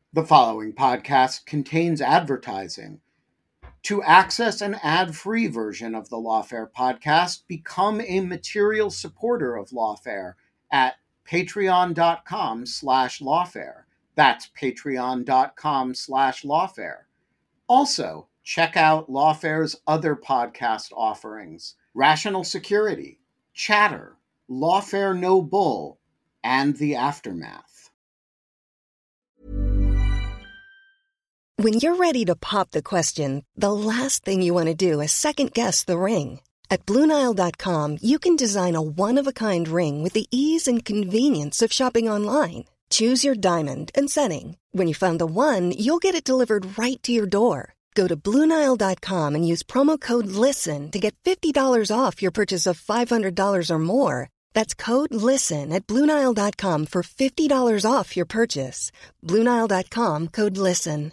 The following podcast contains advertising. To access an ad-free version of the Lawfare podcast, become a material supporter of Lawfare at patreon.com/lawfare. That's patreon.com/lawfare. Also, check out Lawfare's other podcast offerings: Rational Security, Chatter, Lawfare No Bull, and The Aftermath. When you're ready to pop the question, the last thing you want to do is second-guess the ring. At BlueNile.com, you can design a one-of-a-kind ring with the ease and convenience of shopping online. Choose your diamond and setting. When you find the one, you'll get it delivered right to your door. Go to BlueNile.com and use promo code LISTEN to get $50 off your purchase of $500 or more. That's code LISTEN at BlueNile.com for $50 off your purchase. BlueNile.com, code LISTEN.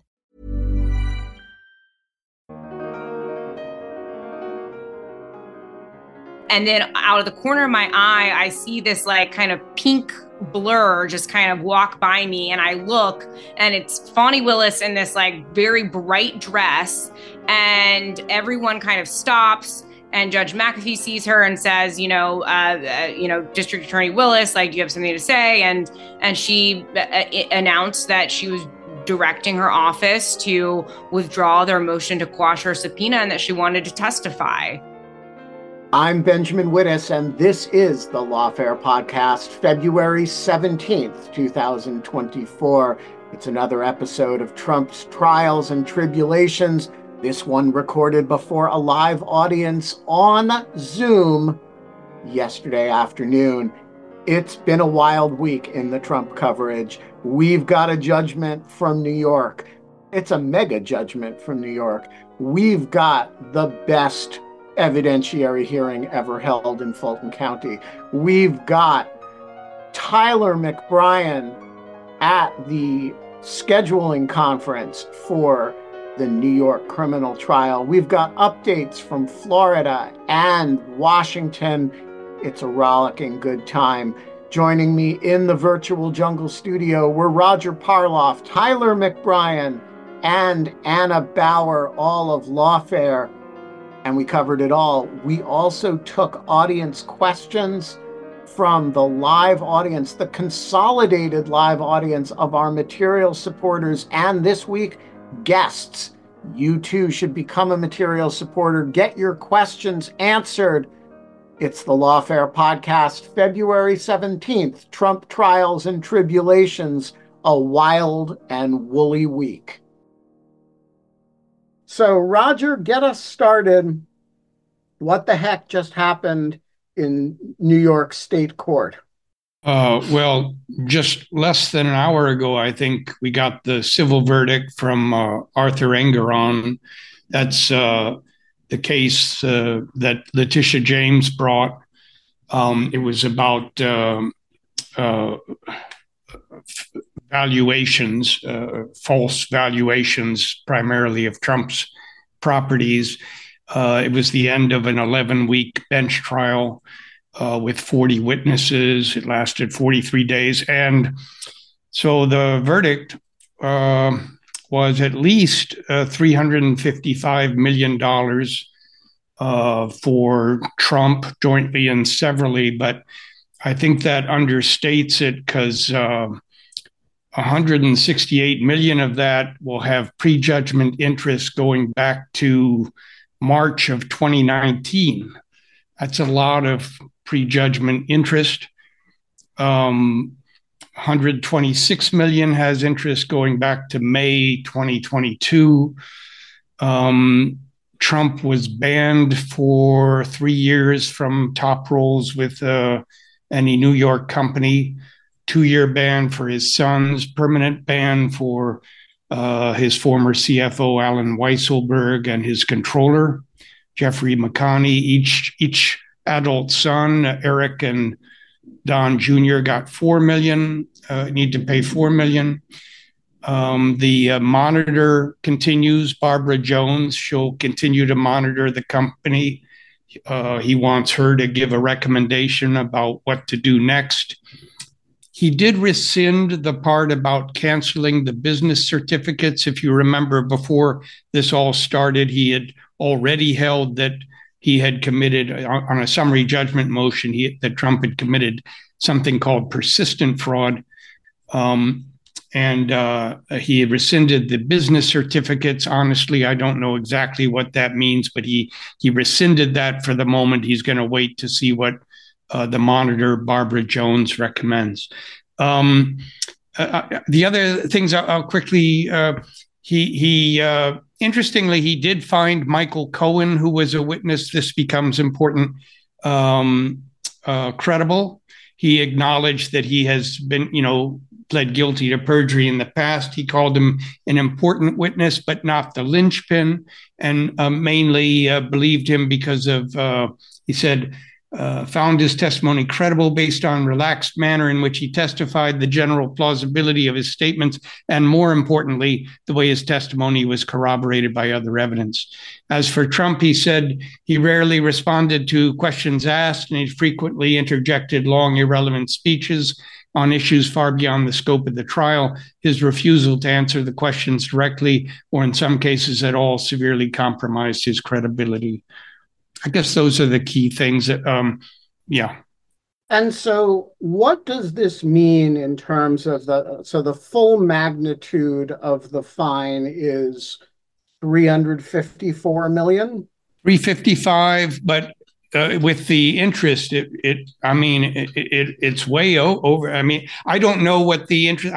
And then out of the corner of my eye, I see this like kind of pink blur just kind of walk by me. And I look and it's Fani Willis in this like very bright dress. And everyone kind of stops. And Judge McAfee sees her and says, District Attorney Willis, like, do you have something to say? And she announced that she was directing her office to withdraw their motion to quash her subpoena and that she wanted to testify. I'm Benjamin Wittes, and this is the Lawfare Podcast, February 17th, 2024. It's another episode of Trump's Trials and Tribulations, this one recorded before a live audience on Zoom yesterday afternoon. It's been a wild week in the Trump coverage. We've got a judgment from New York. It's a mega judgment from New York. We've got the best evidentiary hearing ever held in Fulton County. We've got Tyler McBrien at the scheduling conference for the New York criminal trial. We've got updates from Florida and Washington. It's a rollicking good time. Joining me in the virtual jungle studio were Roger Parloff, Tyler McBrien, and Anna Bower, all of Lawfare. And we covered it all. We also took audience questions from the live audience, the consolidated live audience of our material supporters, and this week, guests. You too should become a material supporter. Get your questions answered. It's the Lawfare Podcast, February 17th, Trump Trials and Tribulations, a wild and woolly week. So, Roger, get us started. What the heck just happened in New York State Court? Well, just less than an hour ago, I think we got the civil verdict from Arthur Engoron. That's the case that Letitia James brought. It was about valuations, false valuations, primarily of Trump's properties. It was the end of an 11-week bench trial with 40 witnesses. It lasted 43 days. And so the verdict was at least $355 million for Trump, jointly and severally. But I think that understates it because 168 million of that will have prejudgment interest going back to March of 2019. That's a lot of prejudgment interest. 126 million has interest going back to May 2022. Trump was banned for 3 years from top roles with any New York company. 2-year ban for his sons, permanent ban for his former CFO, Alan Weisselberg, and his controller, Jeffrey McConney. Each adult son, Eric and Don Jr., got $4 million, need to pay $4 million. The monitor continues. Barbara Jones, she'll continue to monitor the company. He wants her to give a recommendation about what to do next. He did rescind the part about canceling the business certificates. If you remember, before this all started, he had already held that he had committed, on a summary judgment motion, that Trump had committed something called persistent fraud. And he rescinded the business certificates. Honestly, I don't know exactly what that means, but he rescinded that for the moment. He's going to wait to see what the monitor, Barbara Jones, recommends. The other things I'll quickly, interestingly, he did find Michael Cohen, who was a witness. This becomes important, credible. He acknowledged that he has been, pled guilty to perjury in the past. He called him an important witness, but not the linchpin, and mainly believed him because of, he said, found his testimony credible based on relaxed manner in which he testified, the general plausibility of his statements, and more importantly, the way his testimony was corroborated by other evidence. As for Trump, he said he rarely responded to questions asked, and he frequently interjected long, irrelevant speeches on issues far beyond the scope of the trial. His refusal to answer the questions directly, or in some cases at all, severely compromised his credibility. I guess those are the key things that, yeah. And so what does this mean in terms of the full magnitude of the fine is $354 million? 355, but with the interest, it's way over. I mean, I don't know what the interest,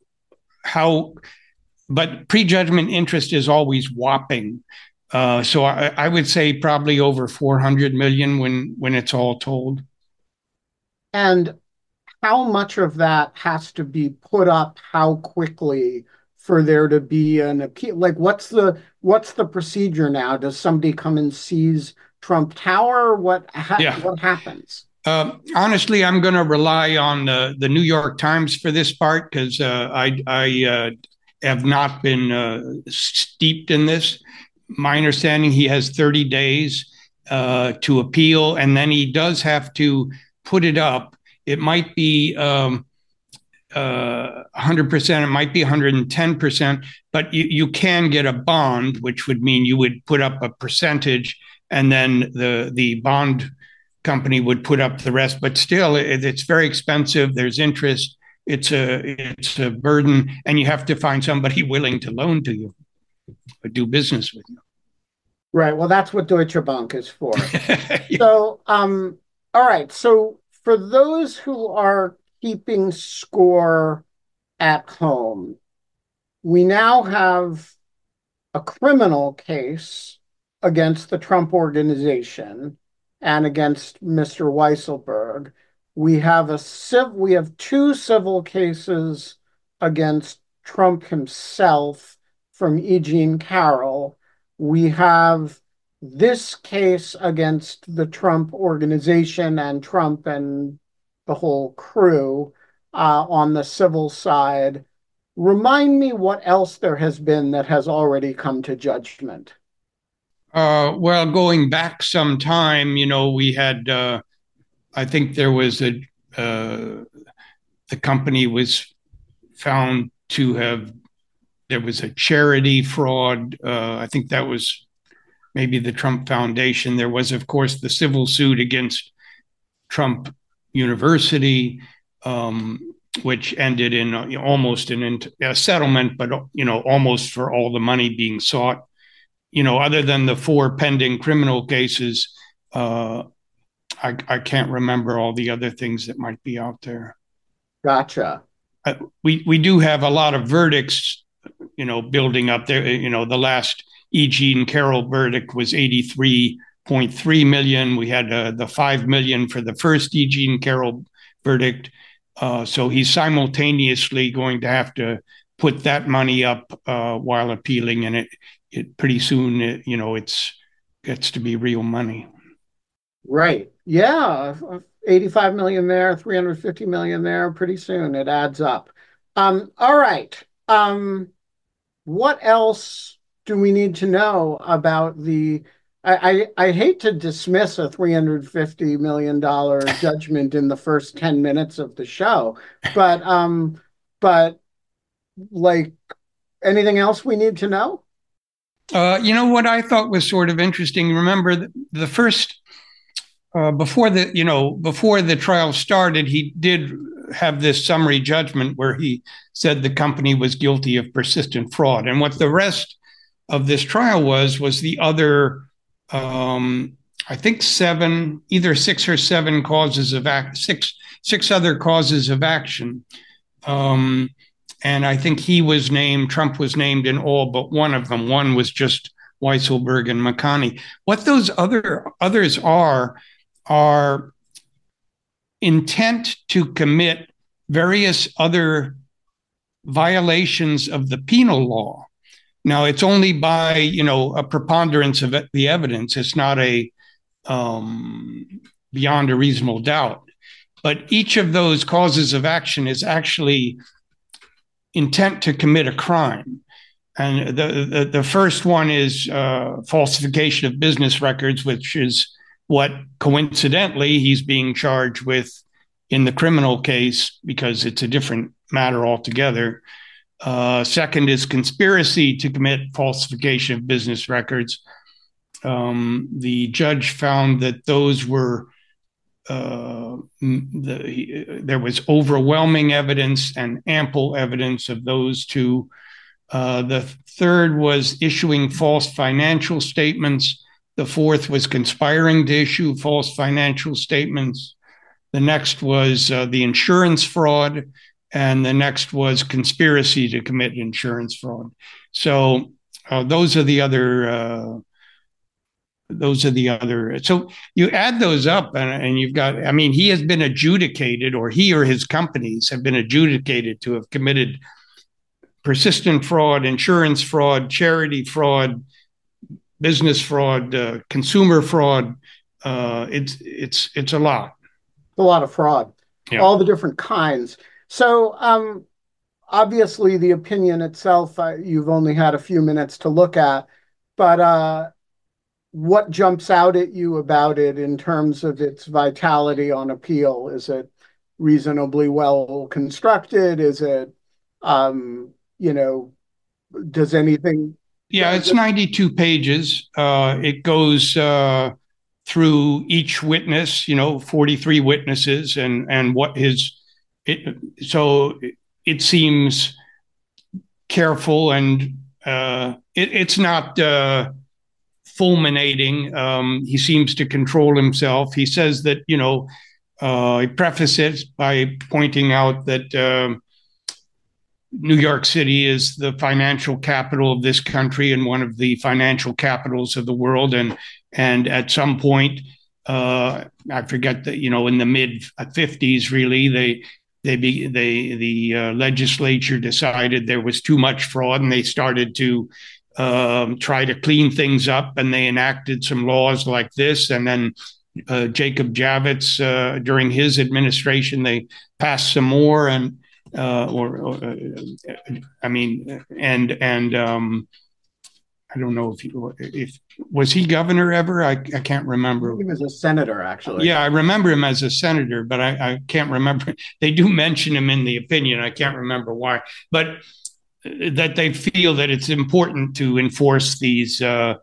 but prejudgment interest is always whopping. So I would say probably over 400 million when it's all told. And how much of that has to be put up how quickly for there to be an appeal? Like, what's the procedure now? Does somebody come and seize Trump Tower? What happens? Honestly, I'm going to rely on the New York Times for this part, because I have not been steeped in this. My understanding, he has 30 days to appeal, and then he does have to put it up. It might be 100%, it might be 110%, but you can get a bond, which would mean you would put up a percentage, and then the bond company would put up the rest. But still, it's very expensive. There's interest. It's a burden, and you have to find somebody willing to loan to you or do business with you. Right. Well, that's what Deutsche Bank is for. Yeah. So, all right. So for those who are keeping score at home, we now have a criminal case against the Trump Organization and against Mr. Weisselberg. We have two civil cases against Trump himself from E. Jean Carroll. We have this case against the Trump Organization and Trump and the whole crew on the civil side. Remind me what else there has been that has already come to judgment. Well, going back some time, we had, I think there was the company was found to have, there was a charity fraud. I think that was maybe the Trump Foundation. There was, of course, the civil suit against Trump University, which ended in almost a settlement, but almost for all the money being sought. Other than the 4 pending criminal cases, I can't remember all the other things that might be out there. Gotcha. We do have a lot of verdicts, building up there. The last E. Jean Carroll verdict was 83.3 million. We had the 5 million for the first E. Jean Carroll verdict. So he's simultaneously going to have to put that money up while appealing, and it pretty soon, it's gets to be real money. Right. Yeah. 85 million there, 350 million there. Pretty soon it adds up. All right. What else do we need to know about the I hate to dismiss a $350 million judgment in the first 10 minutes of the show, but like anything else we need to know? What I thought was sort of interesting. Remember the first before the trial started, he did have this summary judgment where he said the company was guilty of persistent fraud, and what the rest of this trial was the other, I think either six or seven causes of six other causes of action. And I think Trump was named in all but one of them. One was just Weisselberg and McConney. What those others are intent to commit various other violations of the penal law. Now, it's only by, a preponderance of the evidence. It's not a beyond a reasonable doubt. But each of those causes of action is actually intent to commit a crime. And the first one is falsification of business records, which is what coincidentally he's being charged with in the criminal case because it's a different matter altogether. Second is conspiracy to commit falsification of business records. The judge found that those were there was overwhelming evidence and ample evidence of those two. The third was issuing false financial statements. The fourth was conspiring to issue false financial statements. The next was the insurance fraud, and the next was conspiracy to commit insurance fraud. So those are the other. So you add those up, and you've got. I mean, he has been adjudicated, or he or his companies have been adjudicated to have committed persistent fraud, insurance fraud, charity fraud, business fraud, consumer fraud. It's a lot. A lot of fraud, yeah. All the different kinds. So obviously the opinion itself, you've only had a few minutes to look at, but what jumps out at you about it in terms of its vitality on appeal? Is it reasonably well constructed? Is it, does anything? Yeah, it's 92 pages. It goes through each witness, 43 witnesses, and what so it seems careful, and it's not fulminating. He seems to control himself. He says that, he prefaces it by pointing out that New York City is the financial capital of this country and one of the financial capitals of the world. And at some point, I forget that, in the mid 50s, really, the legislature decided there was too much fraud, and they started to try to clean things up, and they enacted some laws like this. And then Jacob Javits, during his administration, they passed some more, and I don't know if was he governor ever? I can't remember. He was a senator, actually. Yeah, I remember him as a senator, but I can't remember. They do mention him in the opinion. I can't remember why, but that they feel that it's important to enforce these.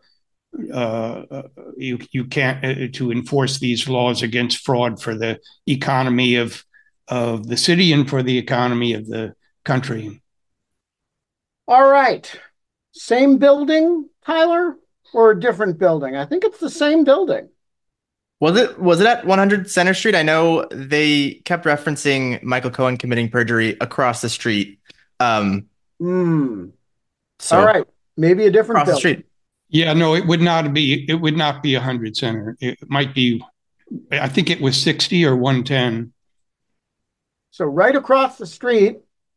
You can't to enforce these laws against fraud for the economy of the city and for the economy of the country. All right. Same building, Tyler, or a different building? I think it's the same building. Was it at 100 Center Street? I know they kept referencing Michael Cohen committing perjury across the street. So all right. Maybe a different building. Street. Yeah, no, it would not be 100 Center. It might be, I think it was 60 or 110. So right across the street,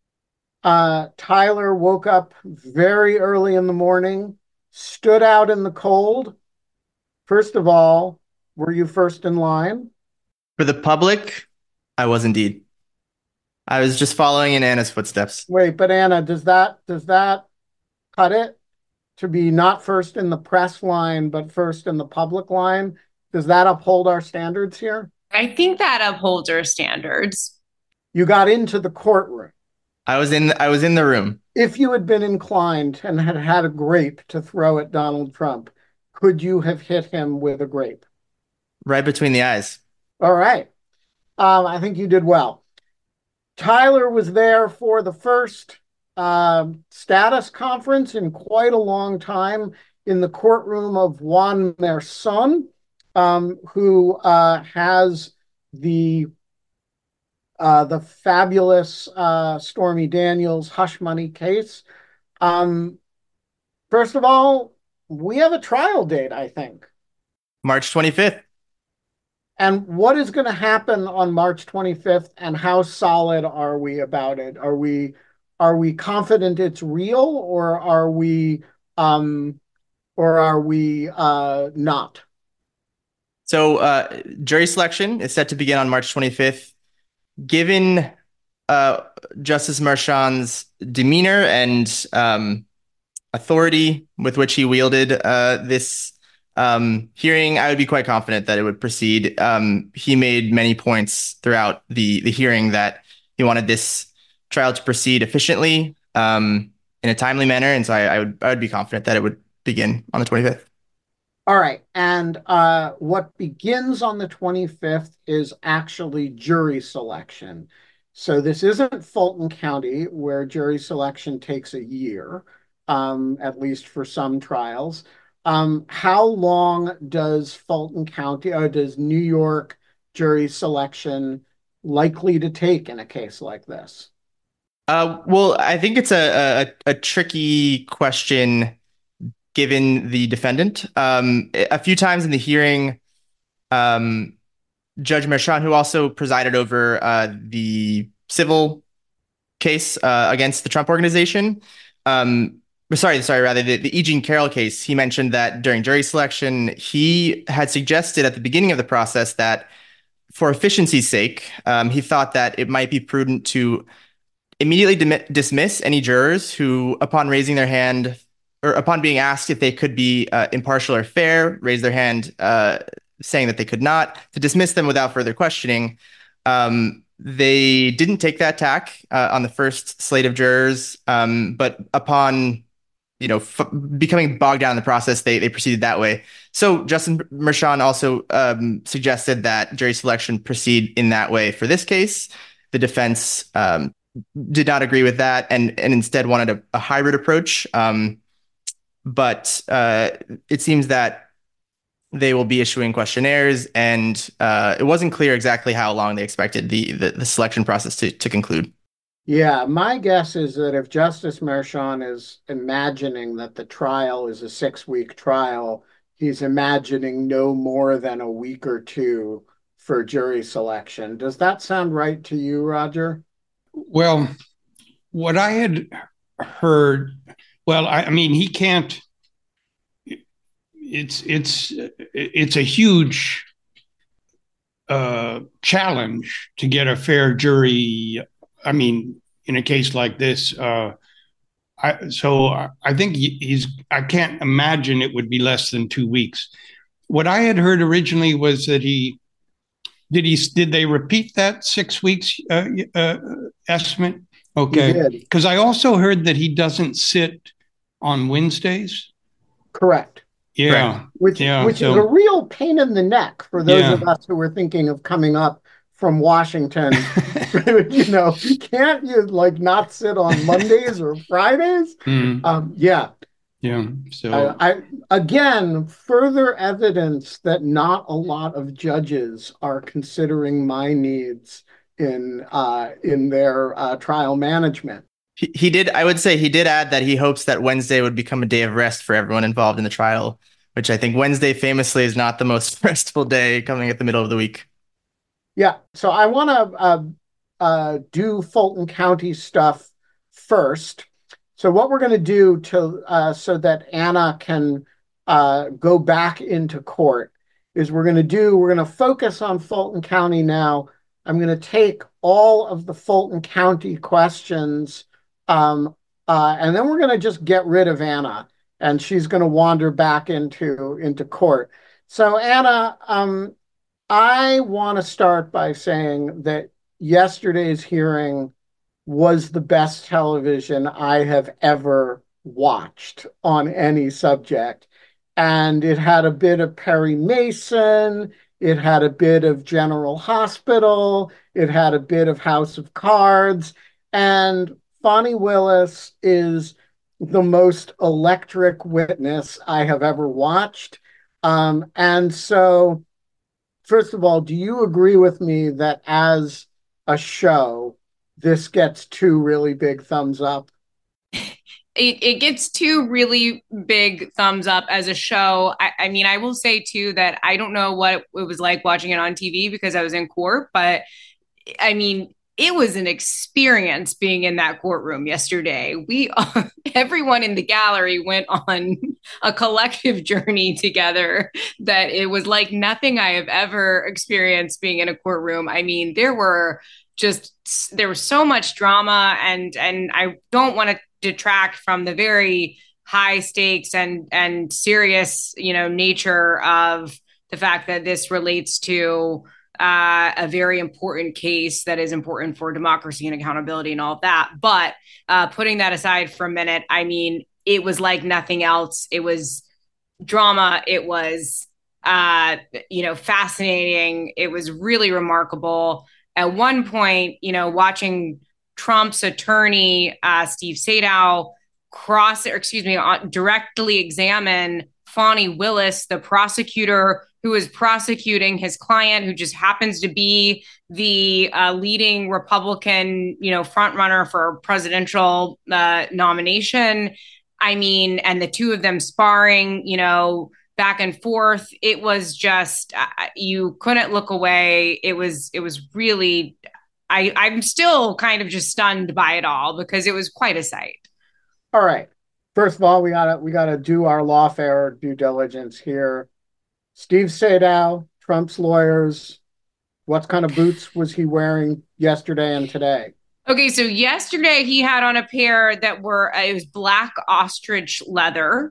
Tyler woke up very early in the morning, stood out in the cold. First of all, were you first in line? For the public, I was indeed. I was just following in Anna's footsteps. Wait, but Anna, does that cut it? to be not first in the press line, but first in the public line. Does that uphold our standards here? I think that upholds our standards. You got into the courtroom. I was in the room. If you had been inclined and had had a grape to throw at Donald Trump, could you have hit him with a grape? Right between the eyes. All right. I think you did well. Tyler was there for the first status conference in quite a long time in the courtroom of Juan Merson, who has the fabulous Stormy Daniels hush money case. First of all, we have a trial date, I think. March 25th. And what is going to happen on March 25th, and how solid are we about it? Are we confident it's real, or are we not? So jury selection is set to begin on March 25th. Given Justice Merchan's demeanor and authority with which he wielded this hearing, I would be quite confident that it would proceed. He made many points throughout the hearing that he wanted this trial to proceed efficiently in a timely manner, and so I would be confident that it would begin on the 25th. All right, and what begins on the 25th is actually jury selection. So this isn't Fulton County, where jury selection takes a year, at least for some trials. How long does Fulton County, or does New York jury selection likely to take in a case like this? Well, I think it's a tricky question given the defendant. A few times in the hearing, Judge Merchan, who also presided over the civil case against the Trump Organization, the E. Jean Carroll case, he mentioned that during jury selection, he had suggested at the beginning of the process that for efficiency's sake, he thought that it might be prudent to immediately dismiss any jurors who, upon raising their hand or upon being asked if they could be impartial or fair, raise their hand saying that they could not, to dismiss them without further questioning. They didn't take that tack on the first slate of jurors, but upon becoming bogged down in the process, they proceeded that way. So Justin Merchan also suggested that jury selection proceed in that way for this case. The defense did not agree with that and instead wanted a hybrid approach. But it seems that they will be issuing questionnaires, and it wasn't clear exactly how long they expected the selection process to conclude. Yeah, my guess is that if Justice Merchan is imagining that the trial is a 6-week trial, he's imagining no more than a week or two for jury selection. Does that sound right to you, Roger? Well, what I had heard, I mean, he can't. It's a huge challenge to get a fair jury. I mean, in a case like this, I think I can't imagine it would be less than 2 weeks. What I had heard originally was that did they repeat that 6 weeks estimate? Okay. Because I also heard that he doesn't sit on Wednesdays. Correct. Yeah. Which is a real pain in the neck for those of us who are thinking of coming up from Washington. Can't you not sit on Mondays or Fridays? Yeah. So again, further evidence that not a lot of judges are considering my needs in their trial management. He did. I would say he did add that he hopes that Wednesday would become a day of rest for everyone involved in the trial, which I think Wednesday famously is not the most restful day coming at the middle of the week. Yeah. So I want to do Fulton County stuff first. So what we're going to do so that Anna can go back into court is we're going to focus on Fulton County now. I'm going to take all of the Fulton County questions, and then we're going to just get rid of Anna. and she's going to wander back into court. So Anna, I want to start by saying that yesterday's hearing was the best television I have ever watched on any subject. And it had a bit of Perry Mason, it had a bit of General Hospital, it had a bit of House of Cards, and Fani Willis is the most electric witness I have ever watched. And so, first of all, do you agree with me that as a show, this gets two really big thumbs up? It gets two really big thumbs up as a show. I mean, I will say too that I don't know what it was like watching it on TV because I was in court, but I mean, it was an experience being in that courtroom yesterday. Everyone in the gallery went on a collective journey together that it was like nothing I have ever experienced being in a courtroom. I mean, there was so much drama, and I don't want to detract from the very high stakes and serious, nature of the fact that this relates to a very important case that is important for democracy and accountability and all of that. But putting that aside for a minute, I mean, it was like nothing else. It was drama. It was, fascinating. It was really remarkable. At one point, watching Trump's attorney, Steve Sadow, directly examine Fani Willis, the prosecutor who is prosecuting his client, who just happens to be the leading Republican, frontrunner for presidential nomination. I mean, and the two of them sparring, back and forth. It was just you couldn't look away. It was really. I'm still kind of just stunned by it all because it was quite a sight. All right. First of all, we gotta do our lawfare due diligence here. Steve Sadow, Trump's lawyers, what kind of boots was he wearing yesterday and today? Okay, so yesterday he had on a pair that it was black ostrich leather.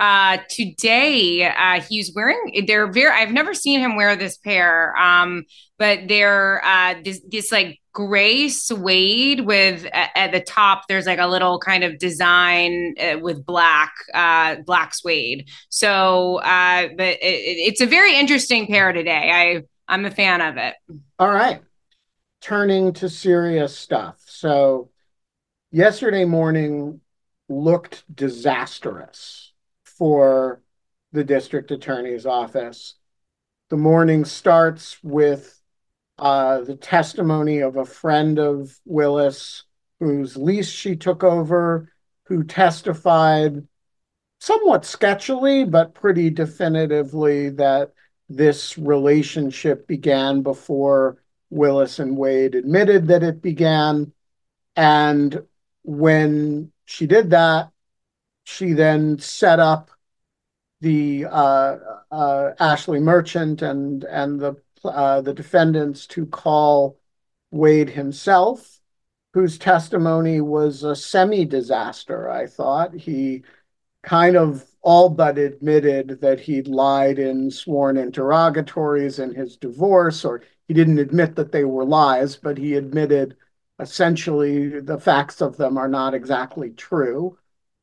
Today he's wearing, I've never seen him wear this pair, but they're this like gray suede with at the top there's like a little kind of design with black suede. So but it's a very interesting pair today. I'm a fan of it. All right. Turning to serious stuff. So yesterday morning looked disastrous for the district attorney's office. The morning starts with the testimony of a friend of Willis, whose lease she took over, who testified somewhat sketchily, but pretty definitively that this relationship began before Willis and Wade admitted that it began. And when she did that, she then set up the Ashley Merchant and the defendants to call Wade himself, whose testimony was a semi-disaster, I thought. He kind of all but admitted that he'd lied in sworn interrogatories in his divorce, or he didn't admit that they were lies, but he admitted essentially the facts of them are not exactly true.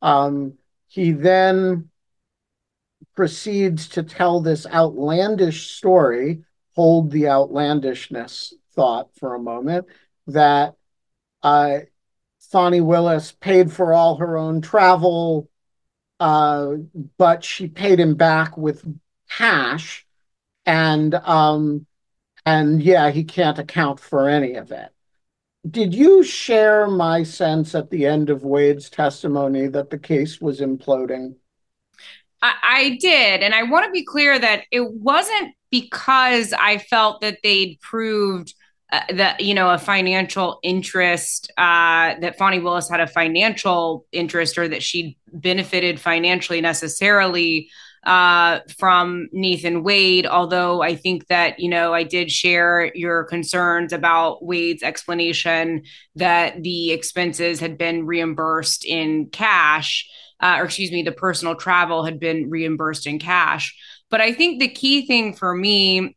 He then proceeds to tell this outlandish story, hold the outlandishness thought for a moment, that Fani Willis paid for all her own travel, but she paid him back with cash, and yeah, he can't account for any of it. Did you share my sense at the end of Wade's testimony that the case was imploding? I did. And I want to be clear that it wasn't because I felt that they'd proved that, a financial interest, that Fani Willis had a financial interest or that she benefited financially necessarily from Nathan Wade. Although I think that, I did share your concerns about Wade's explanation that the expenses had been reimbursed in cash. the personal travel had been reimbursed in cash. But I think the key thing for me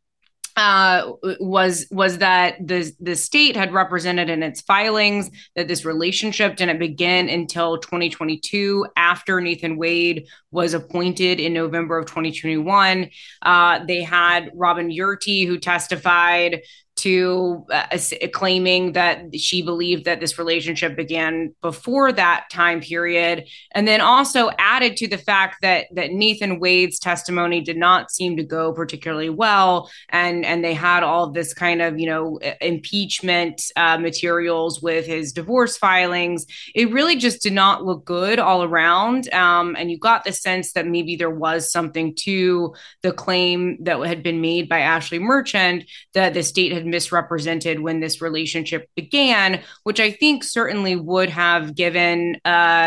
was that the state had represented in its filings that this relationship didn't begin until 2022, after Nathan Wade was appointed in November of 2021. They had Robin Yurti, who testified to claiming that she believed that this relationship began before that time period, and then also added to the fact that Nathan Wade's testimony did not seem to go particularly well, and they had all of this kind of impeachment materials with his divorce filings. It really just did not look good all around, and you got the sense that maybe there was something to the claim that had been made by Ashley Merchant that the state had misrepresented when this relationship began, which I think certainly would have given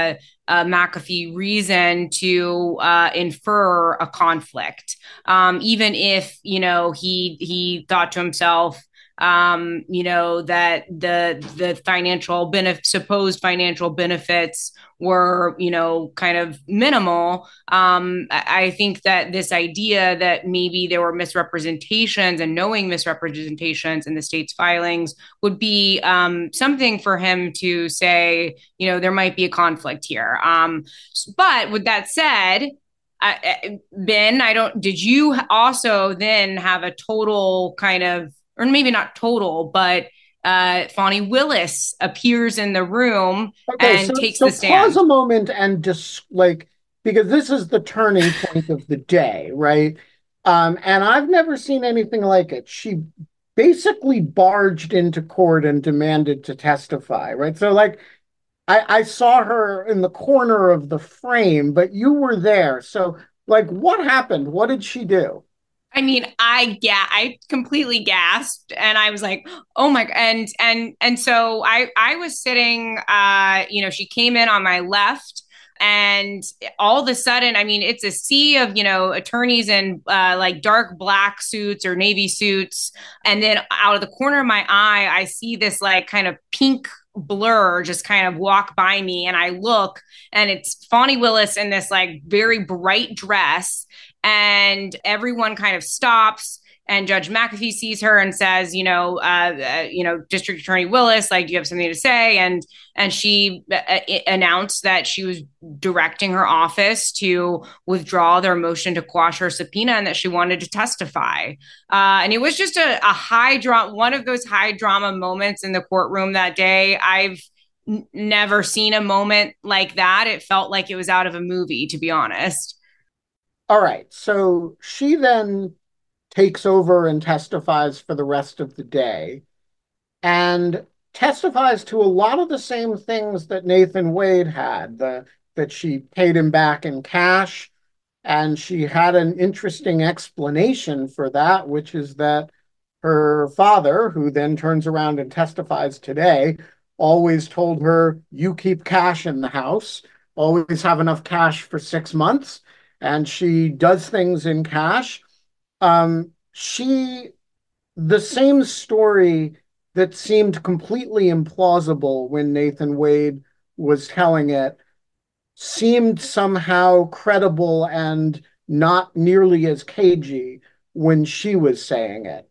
McAfee reason to infer a conflict, even if he thought to himself, that the supposed financial benefits were, kind of minimal. I think that this idea that maybe there were misrepresentations and knowing misrepresentations in the state's filings would be something for him to say, there might be a conflict here. But with that said, Ben, did you also then have a total kind of, or maybe not total, but Fani Willis appears in the room and takes the stand. Pause a moment and just because this is the turning point of the day, right? And I've never seen anything like it. She basically barged into court and demanded to testify, right? So I saw her in the corner of the frame, but you were there. So what happened? What did she do? I mean, I completely gasped, and I was like, "Oh my!" And so I was sitting. She came in on my left, and all of a sudden, I mean, it's a sea of attorneys in dark black suits or navy suits, and then out of the corner of my eye, I see this kind of pink blur just kind of walk by me, and I look, and it's Fani Willis in this very bright dress. And everyone kind of stops, and Judge McAfee sees her and says, District Attorney Willis, do you have something to say? And she announced that she was directing her office to withdraw their motion to quash her subpoena, and that she wanted to testify. And it was just a one of those high drama moments in the courtroom that day. I've never seen a moment like that. It felt like it was out of a movie, to be honest. All right. So she then takes over and testifies for the rest of the day, and testifies to a lot of the same things that Nathan Wade had, that she paid him back in cash. And she had an interesting explanation for that, which is that her father, who then turns around and testifies today, always told her, you keep cash in the house, always have enough cash for 6 months. And she does things in cash. The same story that seemed completely implausible when Nathan Wade was telling it seemed somehow credible and not nearly as cagey when she was saying it.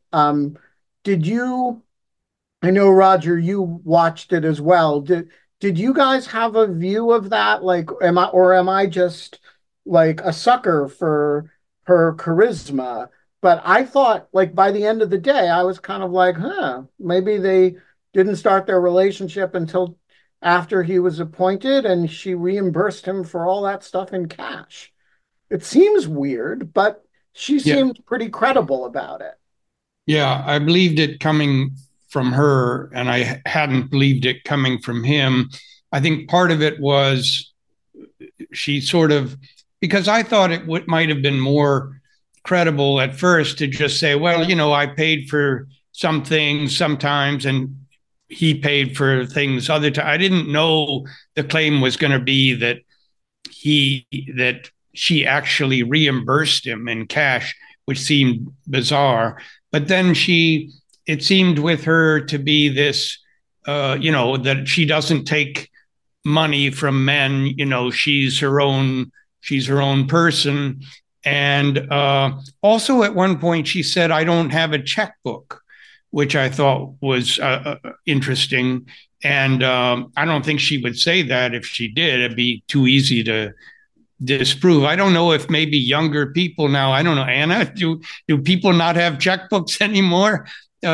I know, Roger, you watched it as well. Did you guys have a view of that? Am I just a sucker for her charisma? But I thought, by the end of the day, I was kind of maybe they didn't start their relationship until after he was appointed, and she reimbursed him for all that stuff in cash. It seems weird, but she seemed pretty credible about it. Yeah, I believed it coming from her, and I hadn't believed it coming from him. I think part of it was she sort of, because I thought it might have been more credible at first to just say, well, I paid for some things sometimes, and he paid for things other times. I didn't know the claim was going to be that she actually reimbursed him in cash, which seemed bizarre. But then it seemed with her to be this, that she doesn't take money from men. You know, she's her own person. And also at one point she said, "I don't have a checkbook," which I thought was interesting. And I don't think she would say that if she did. It'd be too easy to disprove. I don't know if maybe younger people now, I don't know, Anna, do people not have checkbooks anymore?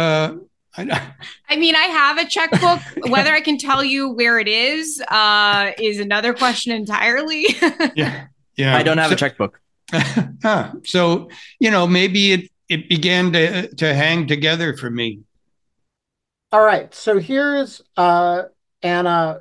I mean, I have a checkbook. Whether I can tell you where it is another question entirely. Yeah. I don't have a checkbook. So, you know, maybe it began to hang together for me. All right. So here's Anna.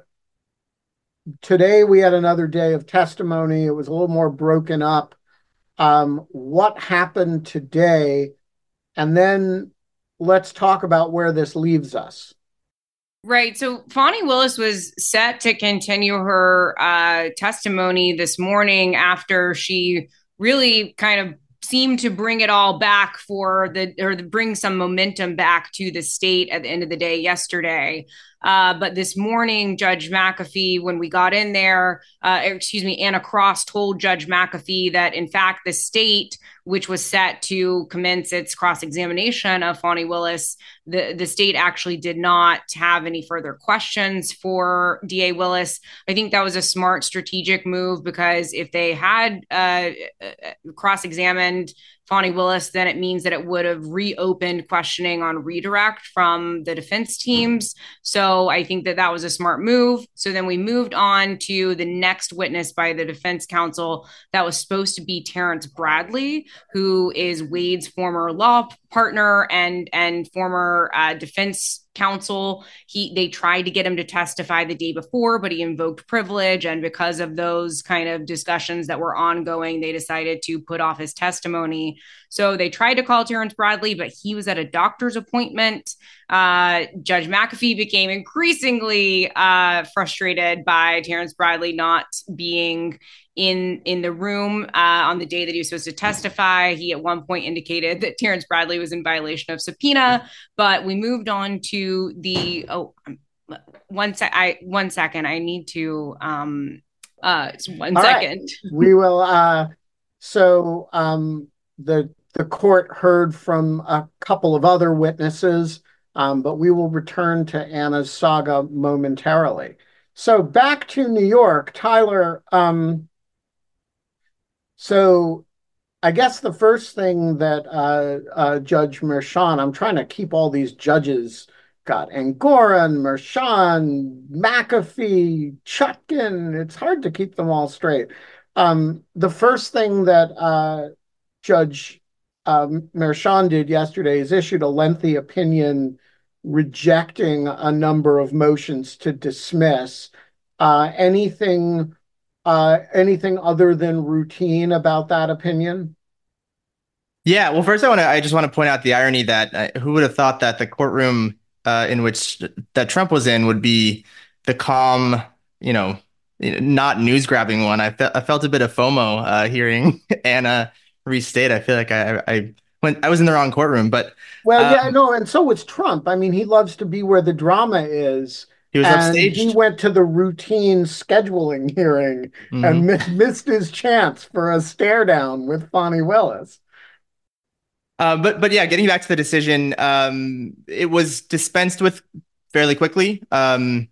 Today we had another day of testimony. It was a little more broken up. What happened today? And then let's talk about where this leaves us. Right. So Fani Willis was set to continue her testimony this morning after she really kind of seemed to bring it all back bring some momentum back to the state at the end of the day yesterday. But this morning, Judge McAfee, when we got in there, Anna Cross told Judge McAfee that, in fact, the state, which was set to commence its cross-examination of Fani Willis, the state actually did not have any further questions for DA Willis. I think that was a smart strategic move, because if they had cross-examined Fani Willis, then it means that it would have reopened questioning on redirect from the defense teams. So I think that was a smart move. So then we moved on to the next witness by the defense counsel. That was supposed to be Terrence Bradley, who is Wade's former law partner and former defense counsel. They tried to get him to testify the day before, but he invoked privilege. And because of those kind of discussions that were ongoing, they decided to put off his testimony. So they tried to call Terrence Bradley, but he was at a doctor's appointment. Judge McAfee became increasingly frustrated by Terrence Bradley not being in the room on the day that he was supposed to testify. He at one point indicated that Terrence Bradley was in violation of subpoena, but we moved on to the one second. I need to one second. Right. We will the court heard from a couple of other witnesses, but we will return to Anna's saga momentarily. So back to New York, Tyler. So I guess the first thing that Judge Merchan, I'm trying to keep all these judges, got Engoron, Merchan, McAfee, Chutkan. It's hard to keep them all straight. The first thing that Judge Merchan did yesterday is issued a lengthy opinion rejecting a number of motions to dismiss. Anything other than routine about that opinion? Yeah, well, first I just want to point out the irony that who would have thought that the courtroom in which that Trump was in would be the calm, not news grabbing one. I felt a bit of FOMO hearing Anna restate. I feel like I was in the wrong courtroom, but and so was Trump. I mean, he loves to be where the drama is. He was upstaged. He went to the routine scheduling hearing and missed his chance for a stare down with Fani Willis. But yeah, getting back to the decision, it was dispensed with fairly quickly. Justice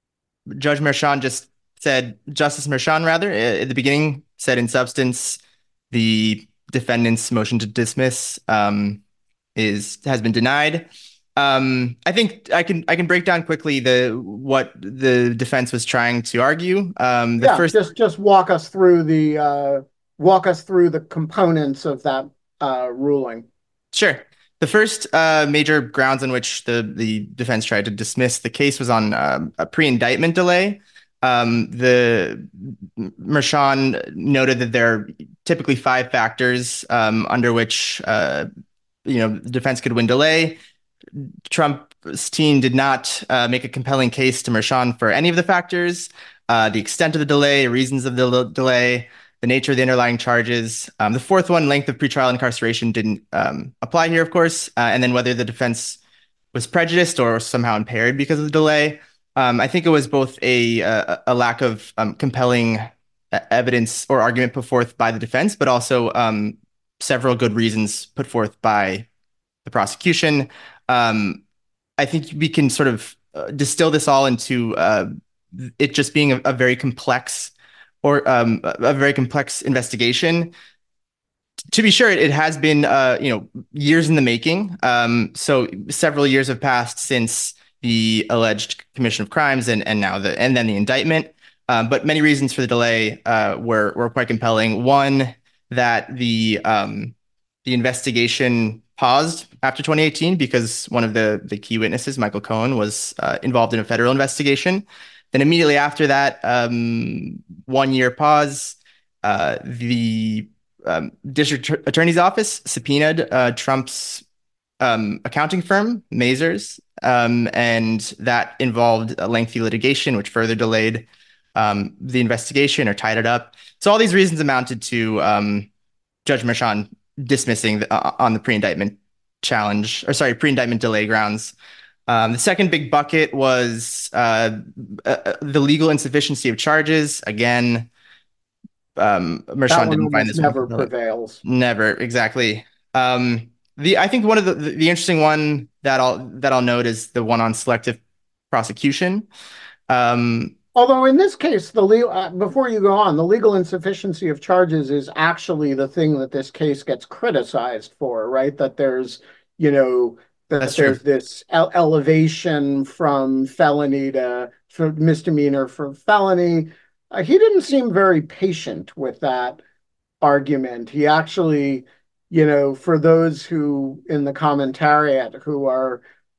Merchan rather, at the beginning said in substance, the defendant's motion to dismiss has been denied. I think I can break down quickly what the defense was trying to argue. Just walk us through the components of that ruling. Sure. The first major grounds on which the defense tried to dismiss the case was on a pre-indictment delay. The Merchan noted that there are typically 5 factors under which the defense could win delay. Trump's team did not make a compelling case to Merchan for any of the factors, the extent of the delay, reasons of the delay, the nature of the underlying charges. The fourth one, length of pretrial incarceration, didn't apply here, of course, and then whether the defense was prejudiced or somehow impaired because of the delay. I think it was both a lack of compelling evidence or argument put forth by the defense, but also several good reasons put forth by the prosecution. I think we can sort of distill this all into it just being a very complex or a very complex investigation. To be sure, it has been years in the making. So several years have passed since the alleged commission of crimes and then the indictment. But many reasons for the delay were quite compelling. One, that the investigation paused after 2018 because one of the key witnesses, Michael Cohen, was involved in a federal investigation. Then immediately after that, 1 year pause. The district attorney's office subpoenaed Trump's accounting firm, Mazars, and that involved a lengthy litigation, which further delayed the investigation or tied it up. So all these reasons amounted to Judge Merchan dismissing on the pre-indictment pre-indictment delay grounds. The second big bucket was the legal insufficiency of charges. Again, Merchan didn't find this never prevails. Never, exactly. I think one of the interesting one that I'll note is the one on selective prosecution. Although in this case, before you go on, the legal insufficiency of charges is actually the thing that this case gets criticized for, right? That there's, there's this elevation from felony to misdemeanor from felony. He didn't seem very patient with that argument. He actually, for those who in the commentariat who are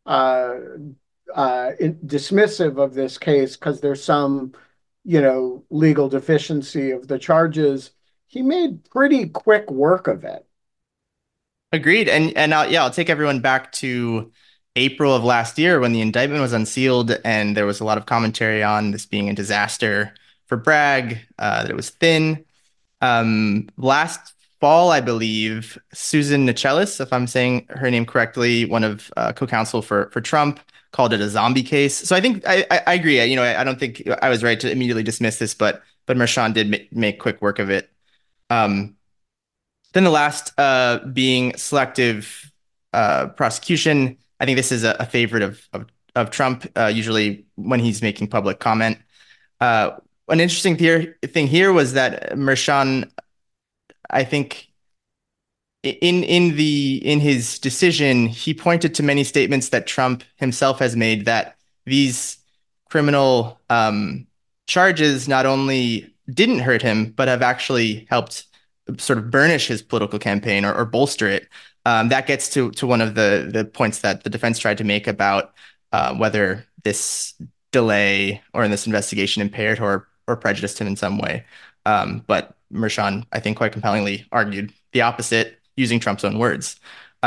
dismissive of this case because there's some, legal deficiency of the charges, he made pretty quick work of it. Agreed. And I'll take everyone back to April of last year when the indictment was unsealed and there was a lot of commentary on this being a disaster for Bragg, that it was thin. Last fall, I believe, Susan Nichelis, if I'm saying her name correctly, one of co-counsel for Trump, called it a zombie case. So I think I agree. I don't think I was right to immediately dismiss this, but Merchan did make quick work of it. Then the last being selective prosecution. I think this is a favorite of Trump, usually when he's making public comment. An interesting thing here was that Merchan, I think, in his decision, he pointed to many statements that Trump himself has made that these criminal charges not only didn't hurt him, but have actually helped sort of burnish his political campaign or bolster it. That gets to one of the points that the defense tried to make about whether this delay or in this investigation impaired or prejudiced him in some way. But Merchan, I think, quite compellingly argued the opposite, using Trump's own words.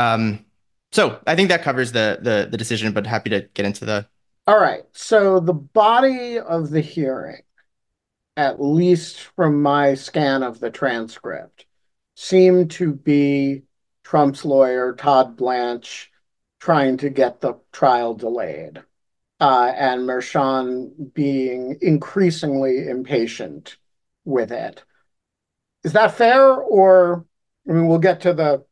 So I think that covers the decision, but happy to get into the... All right. So the body of the hearing, at least from my scan of the transcript, seemed to be Trump's lawyer, Todd Blanche, trying to get the trial delayed, and Merchan being increasingly impatient with it. Is that fair? Or, I mean, we'll get to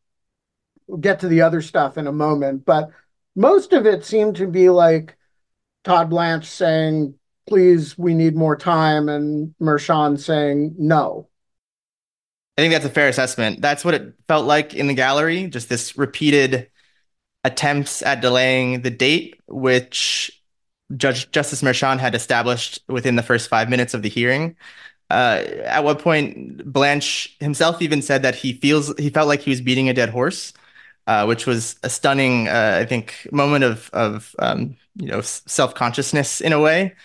the other stuff in a moment, but most of it seemed to be like Todd Blanche saying, please, we need more time, and Merchan saying no. I think that's a fair assessment. That's what it felt like in the gallery, just this repeated attempts at delaying the date, which Justice Merchan had established within the first 5 minutes of the hearing. At one point, Blanche himself even said that he felt like he was beating a dead horse, which was a stunning, I think, moment of self-consciousness in a way.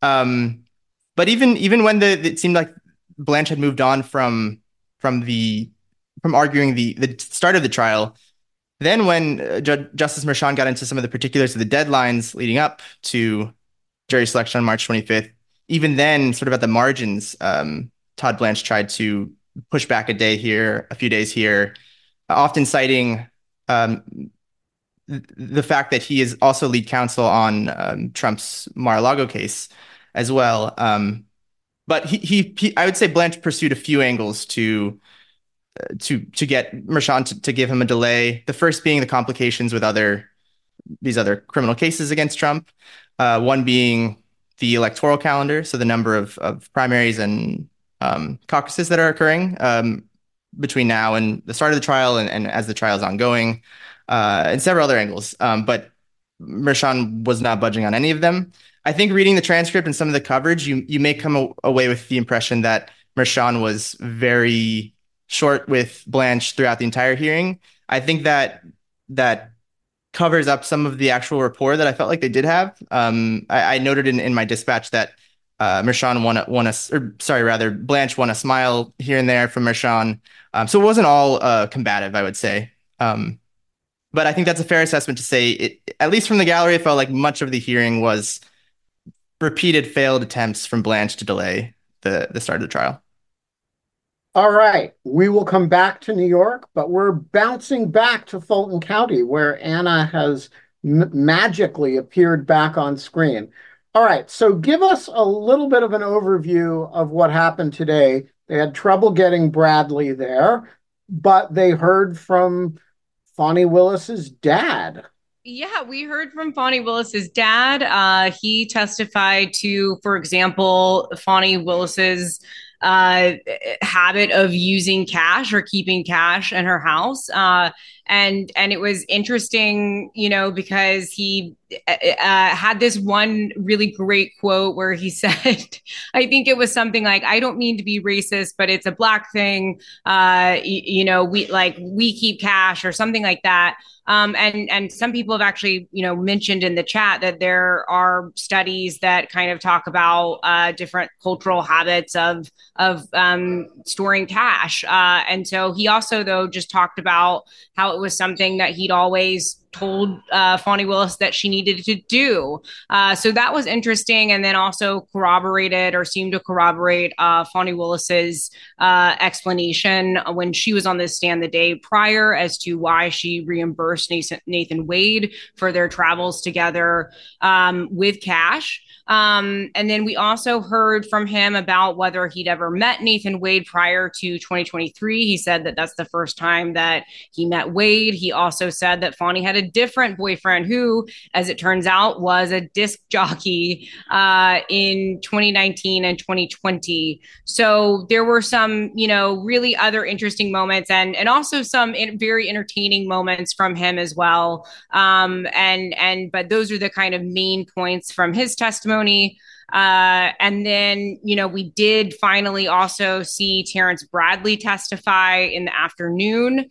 But even when it seemed like Blanche had moved on from arguing the start of the trial, then when Justice Merchan got into some of the particulars of the deadlines leading up to jury selection on March 25th, even then, sort of at the margins, Todd Blanche tried to push back a day here, a few days here, often citing the the fact that he is also lead counsel on Trump's Mar-a-Lago case as well. But I would say Blanche pursued a few angles to get Merchan to give him a delay. The first being the complications with these other criminal cases against Trump. One being the electoral calendar, so the number of primaries and caucuses that are occurring between now and the start of the trial and as the trial is ongoing, and several other angles. But Merchan was not budging on any of them. I think reading the transcript and some of the coverage, you may come away with the impression that Merchan was very short with Blanche throughout the entire hearing. I think that covers up some of the actual rapport that I felt like they did have. I noted in my dispatch that Merchan Blanche won a smile here and there from Merchan. So it wasn't all combative, I would say. But I think that's a fair assessment to say, at least from the gallery, it felt like much of the hearing was repeated failed attempts from Blanche to delay the start of the trial. All right, we will come back to New York, but we're bouncing back to Fulton County, where Anna has magically appeared back on screen. All right, so give us a little bit of an overview of what happened today. They had trouble getting Bradley there, but they heard from Fani Willis's dad. Yeah, we heard from Fani Willis's dad. He testified to, for example, Fani Willis's habit of using cash or keeping cash in her house. And it was interesting, because he had this one really great quote where he said, I think it was something like, I don't mean to be racist, but it's a Black thing. We keep cash or something like that. And some people have actually, mentioned in the chat that there are studies that kind of talk about different cultural habits of storing cash. And so he also, though, just talked about how it was something that he'd always told Fani Willis that she needed to do. So that was interesting, and then also corroborated or seemed to corroborate Fani Willis's explanation when she was on this stand the day prior as to why she reimbursed Nathan Wade for their travels together with cash. And then we also heard from him about whether he'd ever met Nathan Wade prior to 2023. He said that that's the first time that he met Wade. He also said that Fani had a different boyfriend who, as it turns out, was a disc jockey in 2019 and 2020. So there were some, really other interesting moments and also some very entertaining moments from him as well. But those are the kind of main points from his testimony. And then, we did finally also see Terrence Bradley testify in the afternoon.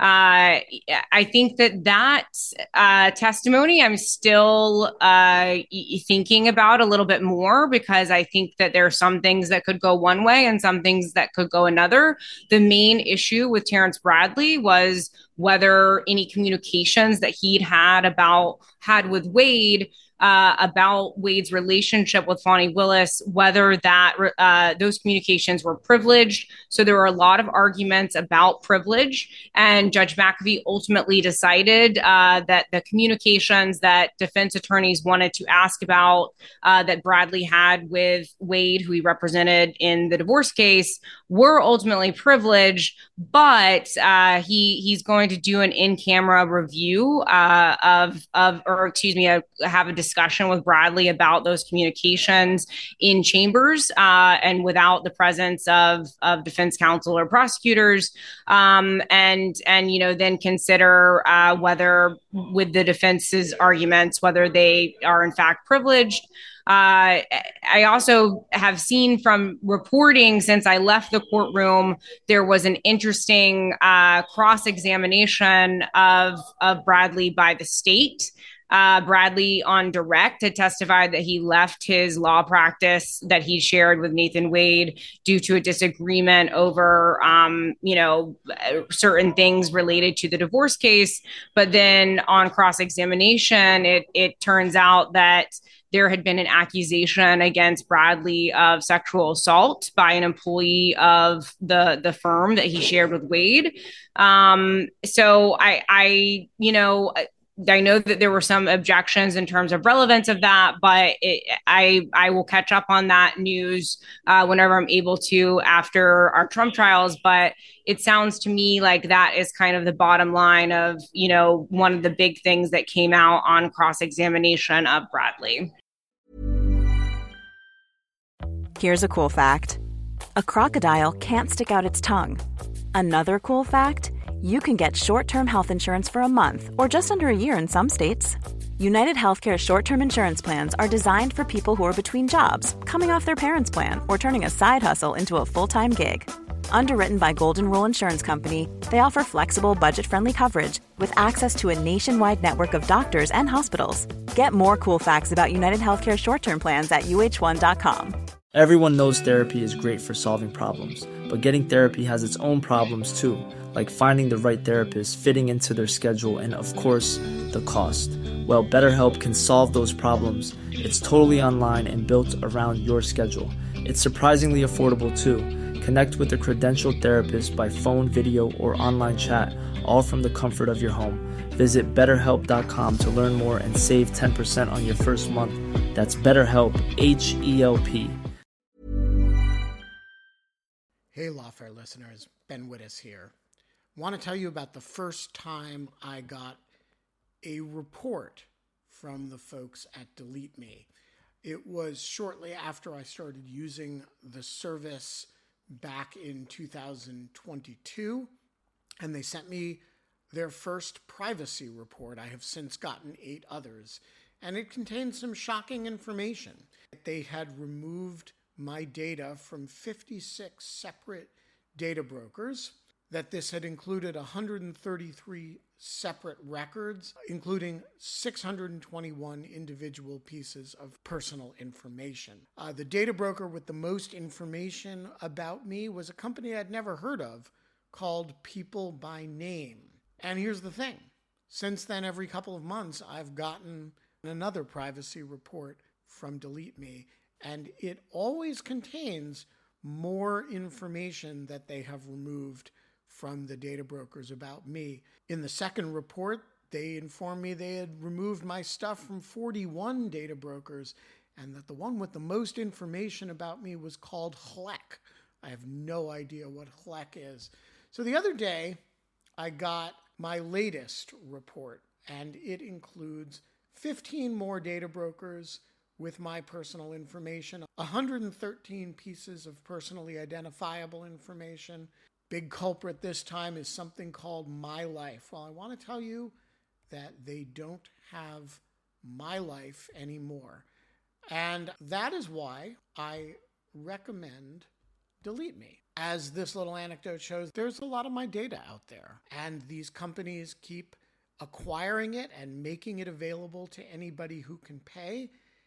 I think that testimony I'm still thinking about a little bit more, because I think that there are some things that could go one way and some things that could go another. The main issue with Terrence Bradley was whether any communications that he'd had with Wade about Wade's relationship with Fani Willis, whether that those communications were privileged. So there were a lot of arguments about privilege, and Judge McAfee ultimately decided that the communications that defense attorneys wanted to ask about that Bradley had with Wade, who he represented in the divorce case, were ultimately privileged, but he's going to do an in-camera review have a discussion with Bradley about those communications in chambers and without the presence of defense counsel or prosecutors, and then consider whether, with the defense's arguments, whether they are in fact privileged. I also have seen from reporting since I left the courtroom, there was an interesting cross-examination of Bradley by the state. Bradley on direct had testified that he left his law practice that he shared with Nathan Wade due to a disagreement over, certain things related to the divorce case. But then on cross-examination, it turns out that there had been an accusation against Bradley of sexual assault by an employee of the firm that he shared with Wade. So I I know that there were some objections in terms of relevance of that, but I will catch up on that news whenever I'm able to after our Trump trials. But it sounds to me like that is kind of the bottom line of, one of the big things that came out on cross-examination of Bradley. Here's a cool fact. A crocodile can't stick out its tongue. Another cool fact, you can get short-term health insurance for a month or just under a year in some states. United Healthcare short-term insurance plans are designed for people who are between jobs, coming off their parents' plan, or turning a side hustle into a full-time gig. Underwritten by Golden Rule Insurance Company, they offer flexible, budget-friendly coverage with access to a nationwide network of doctors and hospitals. Get more cool facts about United Healthcare short-term plans at uh1.com. Everyone knows therapy is great for solving problems, but getting therapy has its own problems too, like finding the right therapist, fitting into their schedule, and of course, the cost. Well, BetterHelp can solve those problems. It's totally online and built around your schedule. It's surprisingly affordable too. Connect with a credentialed therapist by phone, video, or online chat, all from the comfort of your home. Visit BetterHelp.com to learn more and save 10% on your first month. That's BetterHelp, H-E-L-P. Hey, Lawfare listeners, Ben Wittes here. Want to tell you about the first time I got a report from the folks at Delete Me. It was shortly after I started using the service back in 2022, and they sent me their first privacy report. I have since gotten 8 others, and it contained some shocking information. They had removed my data from 56 separate data brokers, that this had included 133 separate records, including 621 individual pieces of personal information. The data broker with the most information about me was a company I'd never heard of called People by Name. And here's the thing. Since then, every couple of months, I've gotten another privacy report from Delete Me, and it always contains more information that they have removed from the data brokers about me. In the second report, they informed me they had removed my stuff from 41 data brokers, and that the one with the most information about me was called HLEC. I have no idea what HLEC is. So the other day, I got my latest report, and it includes 15 more data brokers with my personal information, 113 pieces of personally identifiable information. Big culprit this time is something called My Life. Well, I want to tell you that they don't have My Life anymore. And that is why I recommend Delete Me. As this little anecdote shows, there's a lot of my data out there, and these companies keep acquiring it and making it available to anybody who can pay.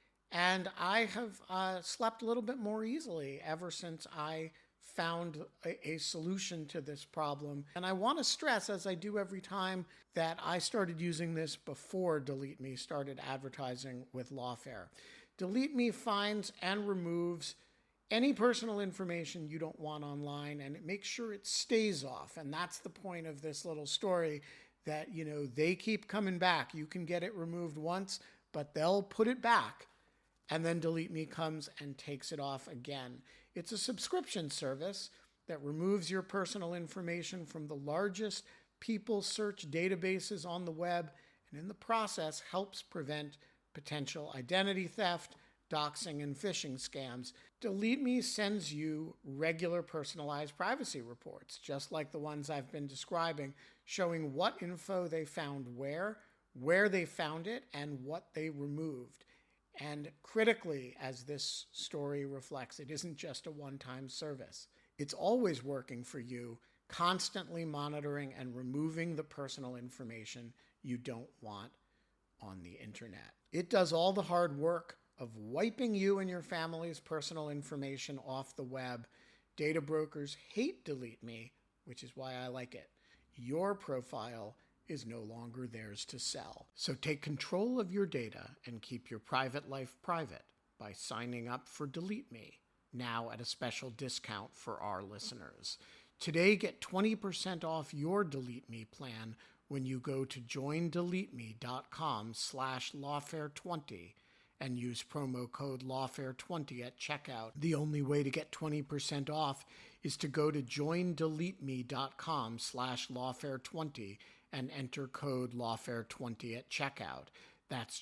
And I have slept a little bit more easily ever since I found a solution to this problem. And I want to stress, as I do every time, that I started using this before Delete Me started advertising with Lawfare. Delete Me finds and removes any personal information you don't want online, and it makes sure it stays off. And that's the point of this little story, that, they keep coming back. You can get it removed once, but they'll put it back. And then Delete Me comes and takes it off again. It's a subscription service that removes your personal information from the largest people search databases on the web, and in the process helps prevent potential identity theft, doxing, and phishing scams. Delete Me sends you regular personalized privacy reports, just like the ones I've been describing, showing what info they found where they found it, and what they removed. And critically, as this story reflects, it isn't just a one-time service. It's always working for you, constantly monitoring and removing the personal information you don't want on the internet. It does all the hard work of wiping you and your family's personal information off the web. Data brokers hate Delete Me, which is why I like it. Your profile is no longer theirs to sell. So take control of your data and keep your private life private by signing up for Delete Me, now at a special discount for our listeners. Today, get 20% off your Delete Me plan when you go to joindeleteme.com/lawfare20 and use promo code lawfare20 at checkout. The only way to get 20% off is to go to joindeleteme.com/lawfare20 and enter code lawfare20 at checkout. That's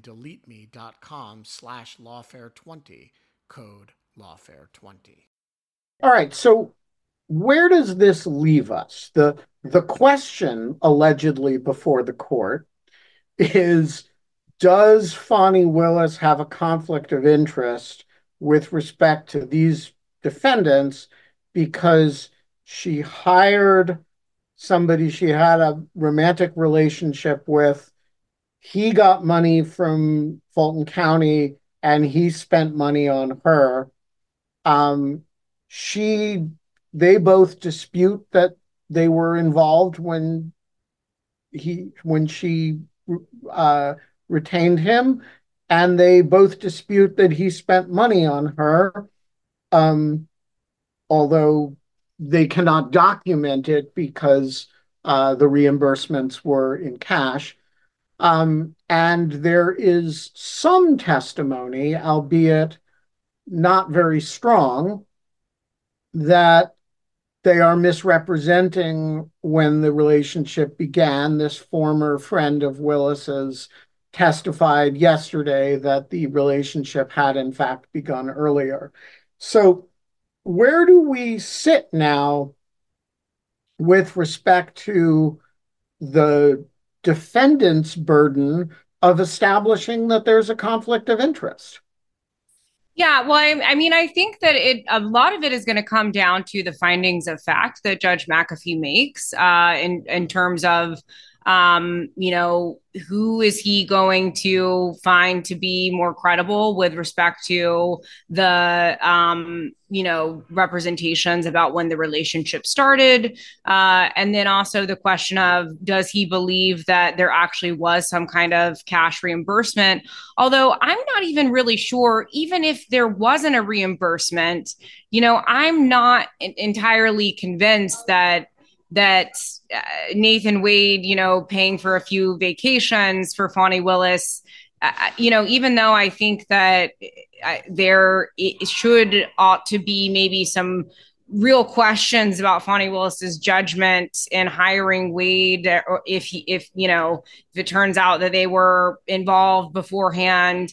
joindeleteme.com/lawfare20, code lawfare20. All right, so where does this leave us? The question allegedly before the court is, does Fani Willis have a conflict of interest with respect to these defendants because she hired somebody she had a romantic relationship with? He got money from Fulton County and he spent money on her. They both dispute that they were involved when she retained him, and they both dispute that he spent money on her, although they cannot document it because the reimbursements were in cash. And there is some testimony, albeit not very strong, that they are misrepresenting when the relationship began. This former friend of Willis's testified yesterday that the relationship had in fact begun earlier. So where do we sit now with respect to the defendant's burden of establishing that there's a conflict of interest? Yeah, well, I mean, I think that a lot of it is going to come down to the findings of fact that Judge McAfee makes in terms of, who is he going to find to be more credible with respect to the, representations about when the relationship started. And then also the question of, does he believe that there actually was some kind of cash reimbursement? Although I'm not even really sure, even if there wasn't a reimbursement, I'm not entirely convinced that Nathan Wade, paying for a few vacations for Fani Willis, even though I think that there ought to be maybe some real questions about Fani Willis's judgment in hiring Wade, or if it turns out that they were involved beforehand.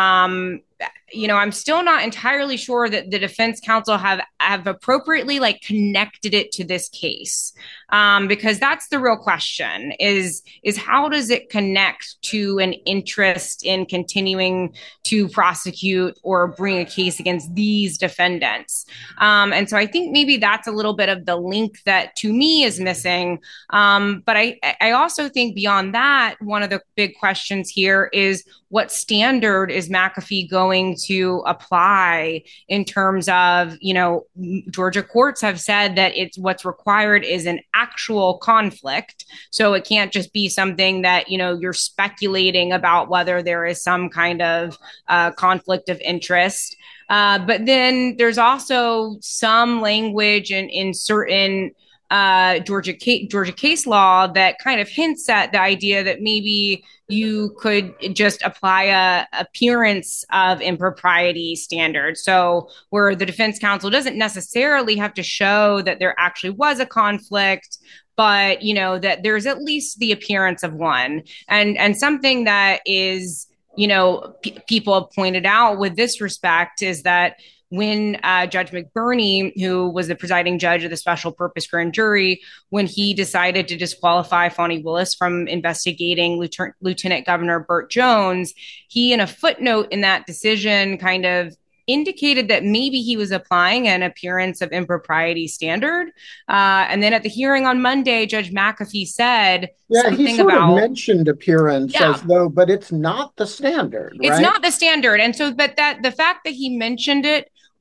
I'm still not entirely sure that the defense counsel have appropriately connected it to this case, because that's the real question: is how does it connect to an interest in continuing to prosecute or bring a case against these defendants? And so I think maybe that's a little bit of the link that to me is missing. But I also think beyond that, one of the big questions here is, what standard is McAfee going to apply in terms of, Georgia courts have said that what's required is an actual conflict. So it can't just be something that, you're speculating about whether there is some kind of conflict of interest. But then there's also some language in certain Georgia case law that kind of hints at the idea that maybe you could just apply a appearance of impropriety standard. So where the defense counsel doesn't necessarily have to show that there actually was a conflict, but that there's at least the appearance of one. And something that is, people have pointed out with this respect is that when Judge McBurney, who was the presiding judge of the special purpose grand jury, when he decided to disqualify Fani Willis from investigating Lieutenant Governor Burt Jones, he, in a footnote in that decision, kind of indicated that maybe he was applying an appearance of impropriety standard. And then at the hearing on Monday, Judge McAfee said something he sort about of mentioned appearance as though, but it's not the standard, right? It's not the standard. And so, but the fact that he mentioned it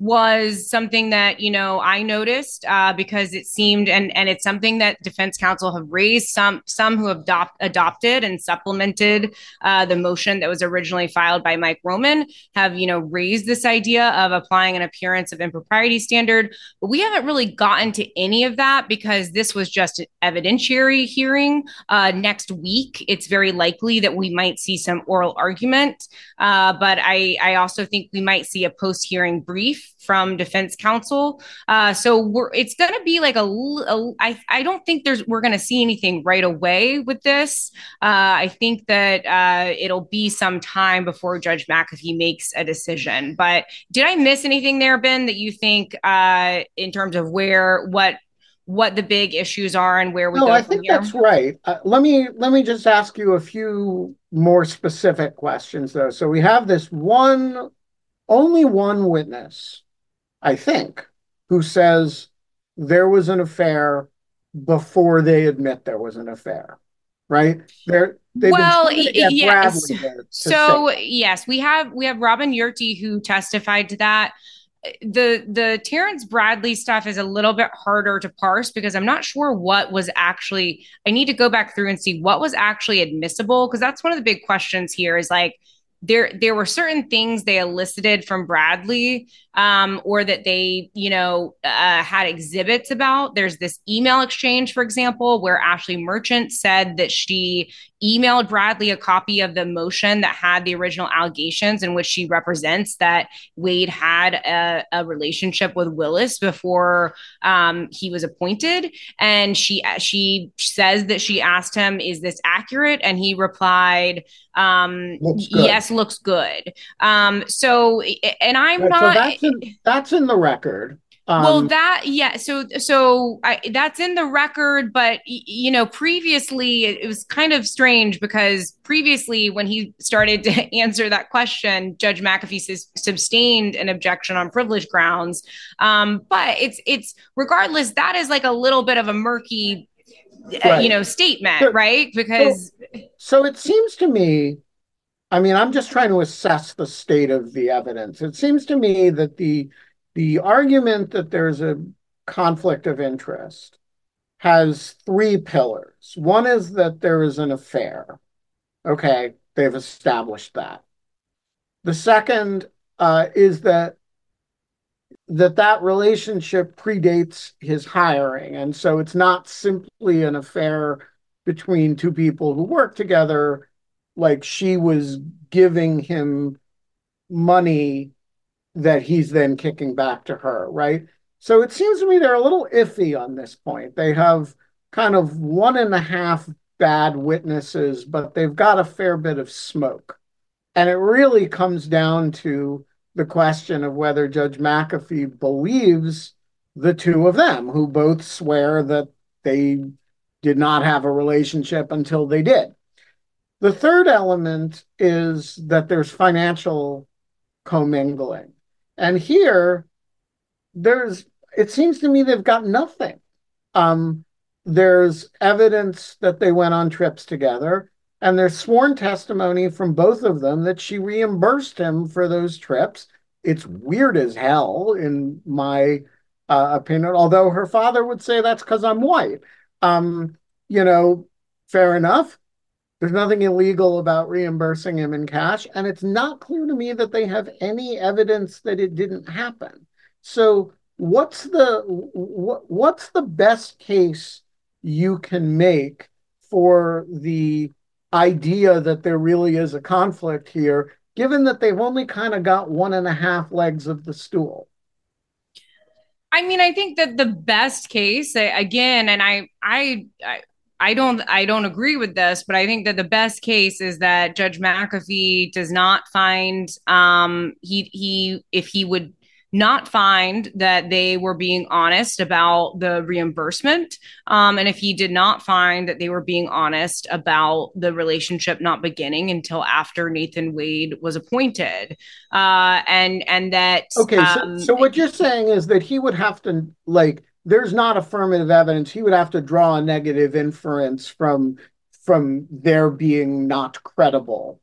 was something that, I noticed because it seemed, and it's something that defense counsel have raised, some who have adopted and supplemented the motion that was originally filed by Mike Roman have, raised this idea of applying an appearance of impropriety standard. But we haven't really gotten to any of that because this was just an evidentiary hearing. Next week, it's very likely that we might see some oral argument. But I also think we might see a post-hearing brief from defense counsel. So it's going to be like I don't think we're going to see anything right away with this. I think that it'll be some time before Judge McAfee makes a decision. But did I miss anything there, Ben, that you think in terms of what the big issues are and where we go from here? I think that's right. Let me just ask you a few more specific questions, though. So we have this only one witness, I think, who says there was an affair before they admit there was an affair, right? Yes. Yes, we have Robin Yurty who testified to that. The Terrence Bradley stuff is a little bit harder to parse because I'm not sure what was actually, I need to go back through and see what was actually admissible, because that's one of the big questions here is like, there were certain things they elicited from Bradley or that they, had exhibits about. There's this email exchange, for example, where Ashley Merchant said that she emailed Bradley a copy of the motion that had the original allegations in which she represents that Wade had a relationship with Willis before he was appointed. And she says that she asked him, "Is this accurate?" And he replied, "Yes, looks good." So, and I'm not. So that's in the record. That's in the record, but previously it was kind of strange because previously when he started to answer that question, Judge McAfee sustained an objection on privilege grounds. But it's regardless, that is like a little bit of a murky, statement, right? Because so it seems to me, I mean, I'm just trying to assess the state of the evidence. It seems to me that the argument that there's a conflict of interest has three pillars. One is that there is an affair. Okay, they've established that. The second is that relationship predates his hiring. And so it's not simply an affair between two people who work together, like she was giving him money that he's then kicking back to her, right? So it seems to me they're a little iffy on this point. They have kind of 1.5 bad witnesses, but they've got a fair bit of smoke. And it really comes down to the question of whether Judge McAfee believes the two of them, who both swear that they did not have a relationship until they did. The third element is that there's financial commingling. And here, it seems to me they've got nothing. There's evidence that they went on trips together, and there's sworn testimony from both of them that she reimbursed him for those trips. It's weird as hell, in my opinion, although her father would say that's because I'm white. Fair enough. There's nothing illegal about reimbursing him in cash, and it's not clear to me that they have any evidence that it didn't happen. So what's the best case you can make for the idea that there really is a conflict here, given that they've only kind of got 1.5 legs of the stool? I mean, I think that the best case, again, and I don't agree with this, but I think that the best case is that Judge McAfee does not find if he would not find that they were being honest about the reimbursement, and if he did not find that they were being honest about the relationship not beginning until after Nathan Wade was appointed, and that so what you're saying is that he would have to, like, there's not affirmative evidence. He would have to draw a negative inference from their being not credible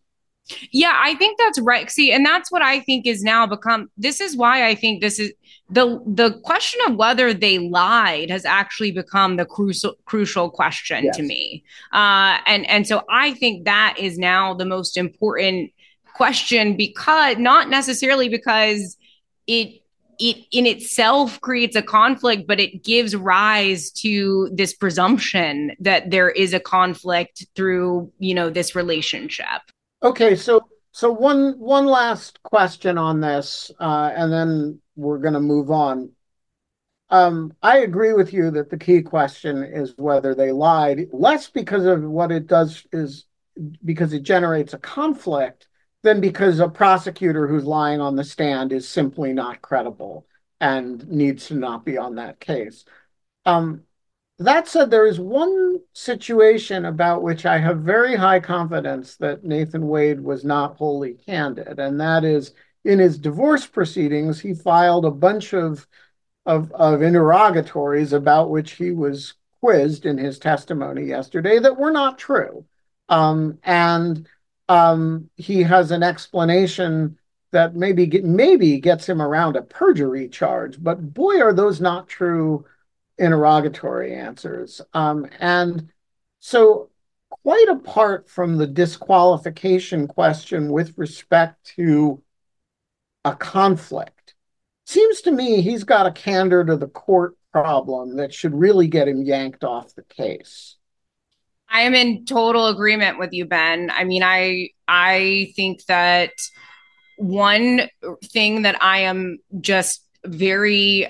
Yeah, I think that's right. See, and that's what I think is now become, this is why I think this is the question of whether they lied has actually become the crucial question to Yes. me. And so I think that is now the most important question, because not necessarily because it it in itself creates a conflict, but it gives rise to this presumption that there is a conflict through, this relationship. Okay, so one last question on this, and then we're going to move on. I agree with you that the key question is whether they lied, less because of what it does is because it generates a conflict than because a prosecutor who's lying on the stand is simply not credible and needs to not be on that case. Um, that said, there is one situation about which I have very high confidence that Nathan Wade was not wholly candid, and that is in his divorce proceedings, he filed a bunch of interrogatories about which he was quizzed in his testimony yesterday that were not true. And he has an explanation that maybe gets him around a perjury charge, but boy, are those not true interrogatory answers. And so, quite apart from the disqualification question with respect to a conflict, seems to me he's got a candor to the court problem that should really get him yanked off the case. I am in total agreement with you, Ben. I mean, I think that one thing that I am just very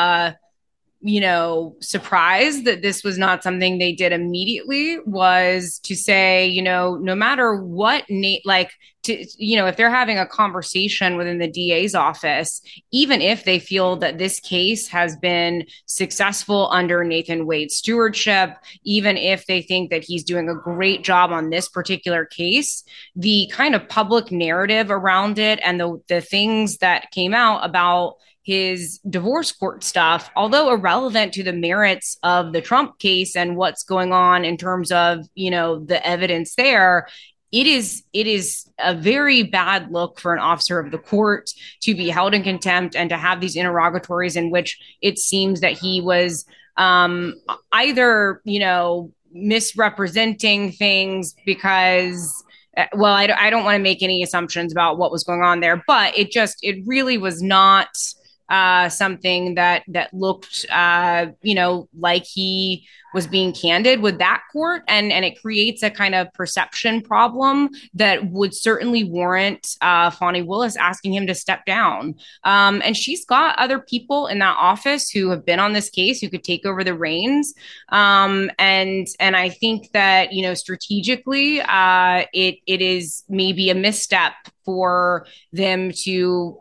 surprised that this was not something they did immediately was to say, no matter what, if they're having a conversation within the DA's office, even if they feel that this case has been successful under Nathan Wade's stewardship, even if they think that he's doing a great job on this particular case, the kind of public narrative around it and the things that came out about his divorce court stuff, although irrelevant to the merits of the Trump case and what's going on in terms of, the evidence there, it is a very bad look for an officer of the court to be held in contempt and to have these interrogatories in which it seems that he was either, misrepresenting things because I don't want to make any assumptions about what was going on there, but it really was not something that looked, like he was being candid with that court, and it creates a kind of perception problem that would certainly warrant Fani Willis asking him to step down. And she's got other people in that office who have been on this case who could take over the reins. And I think that strategically, it is maybe a misstep for them to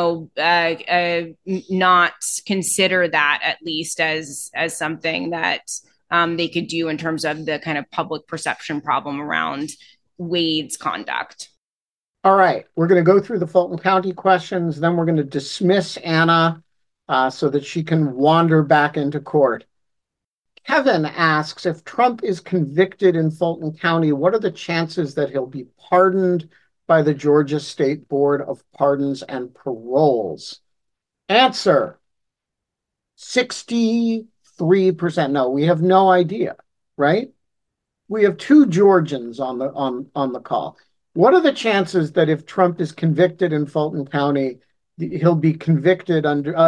not consider that at least as something that they could do in terms of the kind of public perception problem around Wade's conduct. All right, we're going to go through the Fulton County questions, then we're going to dismiss Anna so that she can wander back into court. Kevin asks, if Trump is convicted in Fulton County, what are the chances that he'll be pardoned by the Georgia State Board of Pardons and Paroles? Answer, 63%. No, we have no idea, right? We have two Georgians on the call. What are the chances that if Trump is convicted in Fulton County, he'll be pardoned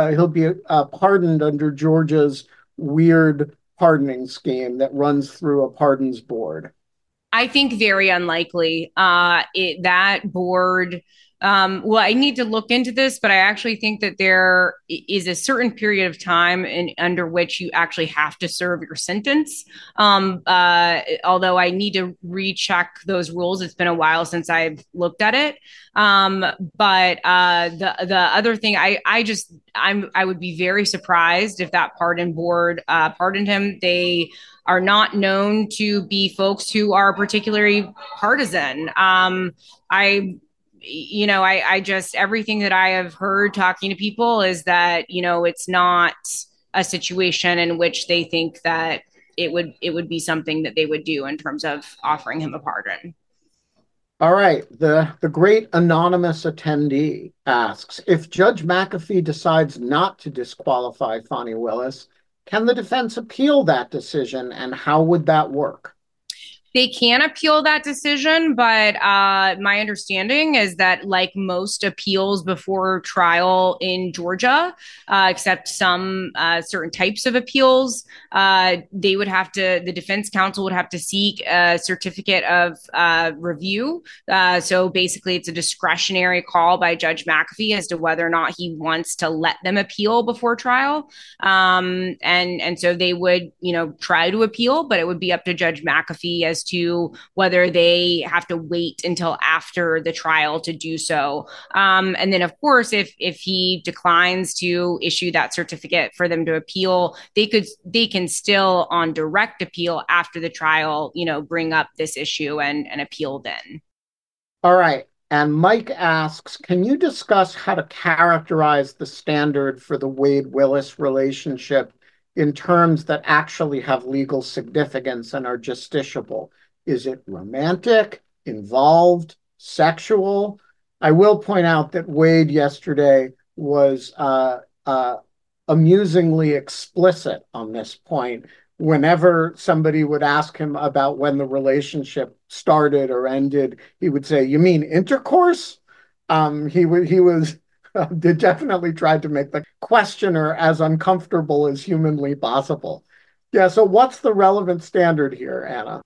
under Georgia's weird pardoning scheme that runs through a pardons board? I think very unlikely. That board, I need to look into this, but I actually think that there is a certain period of time under which you actually have to serve your sentence. Although I need to recheck those rules. It's been a while since I've looked at it. But the other thing, I would be very surprised if that pardon board pardoned him. They are not known to be folks who are particularly partisan. I just, everything that I have heard talking to people is that, it's not a situation in which they think that it would be something that they would do in terms of offering him a pardon. All right. The great anonymous attendee asks, if Judge McAfee decides not to disqualify Fani Willis, can the defense appeal that decision, and how would that work? They can appeal that decision, but my understanding is that, like most appeals before trial in Georgia, except some certain types of appeals, the defense counsel would have to seek a certificate of review. So basically, it's a discretionary call by Judge McAfee as to whether or not he wants to let them appeal before trial. And so they would, try to appeal, but it would be up to Judge McAfee as to whether they have to wait until after the trial to do so. And then, of course, if he declines to issue that certificate for them to appeal, they can still, on direct appeal after the trial, bring up this issue and appeal then. All right. And Mike asks, can you discuss how to characterize the standard for the Wade-Willis relationship in terms that actually have legal significance and are justiciable? Is it romantic, involved, sexual? I will point out that Wade yesterday was amusingly explicit on this point. Whenever somebody would ask him about when the relationship started or ended, he would say, "You mean intercourse?" He was definitely tried to make the questioner as uncomfortable as humanly possible. Yeah. So, what's the relevant standard here, Anna?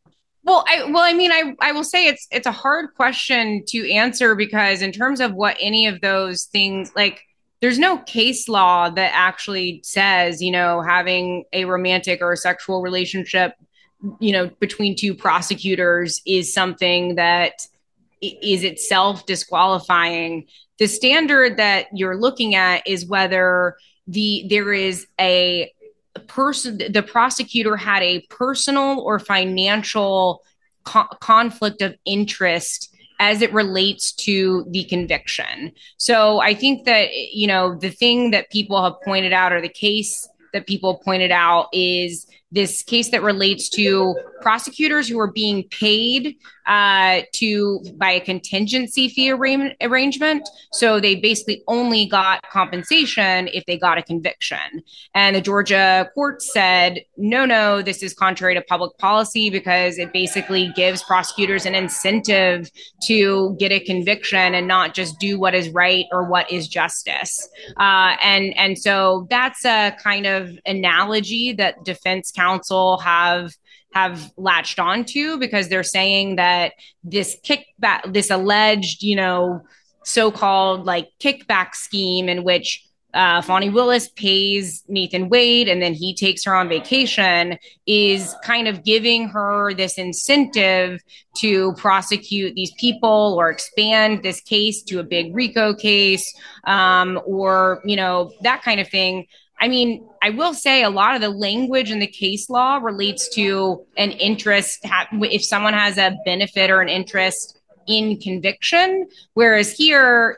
I will say it's a hard question to answer, because in terms of what any of those things, like, there's no case law that actually says, having a romantic or a sexual relationship, between two prosecutors is something that is itself disqualifying. The standard that you're looking at is whether there is a person, the prosecutor had a personal or financial conflict of interest as it relates to the conviction. So I think that, the thing that people have pointed out, or the case that people pointed out, is this case that relates to prosecutors who are being paid by a contingency fee arrangement. So they basically only got compensation if they got a conviction. And the Georgia court said, no, this is contrary to public policy, because it basically gives prosecutors an incentive to get a conviction and not just do what is right or what is justice. And so that's a kind of analogy that defense counsel have latched onto, because they're saying that this alleged, so-called like kickback scheme in which Fani Willis pays Nathan Wade and then he takes her on vacation is kind of giving her this incentive to prosecute these people or expand this case to a big RICO case, or, that kind of thing. I mean, I will say a lot of the language in the case law relates to an interest, if someone has a benefit or an interest in conviction, whereas here,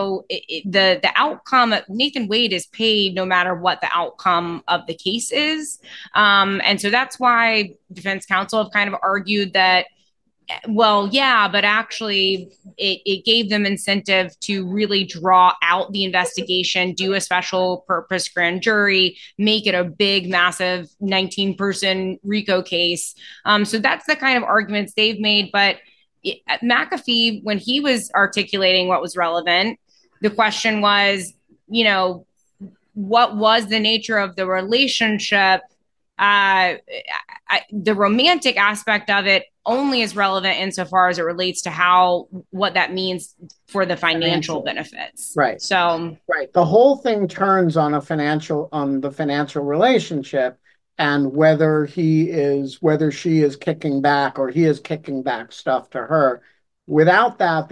the outcome, Nathan Wade is paid no matter what the outcome of the case is. And so that's why defense counsel have kind of argued that, well, yeah, but actually it gave them incentive to really draw out the investigation, do a special purpose grand jury, make it a big, massive 19-person RICO case. So that's the kind of arguments they've made. But McAfee, when he was articulating what was relevant, the question was, what was the nature of the relationship? The romantic aspect of it only is relevant insofar as it relates to what that means for the financial benefits. Right. So, right. The whole thing turns on the financial relationship, and whether she is kicking back or he is kicking back stuff to her. Without that,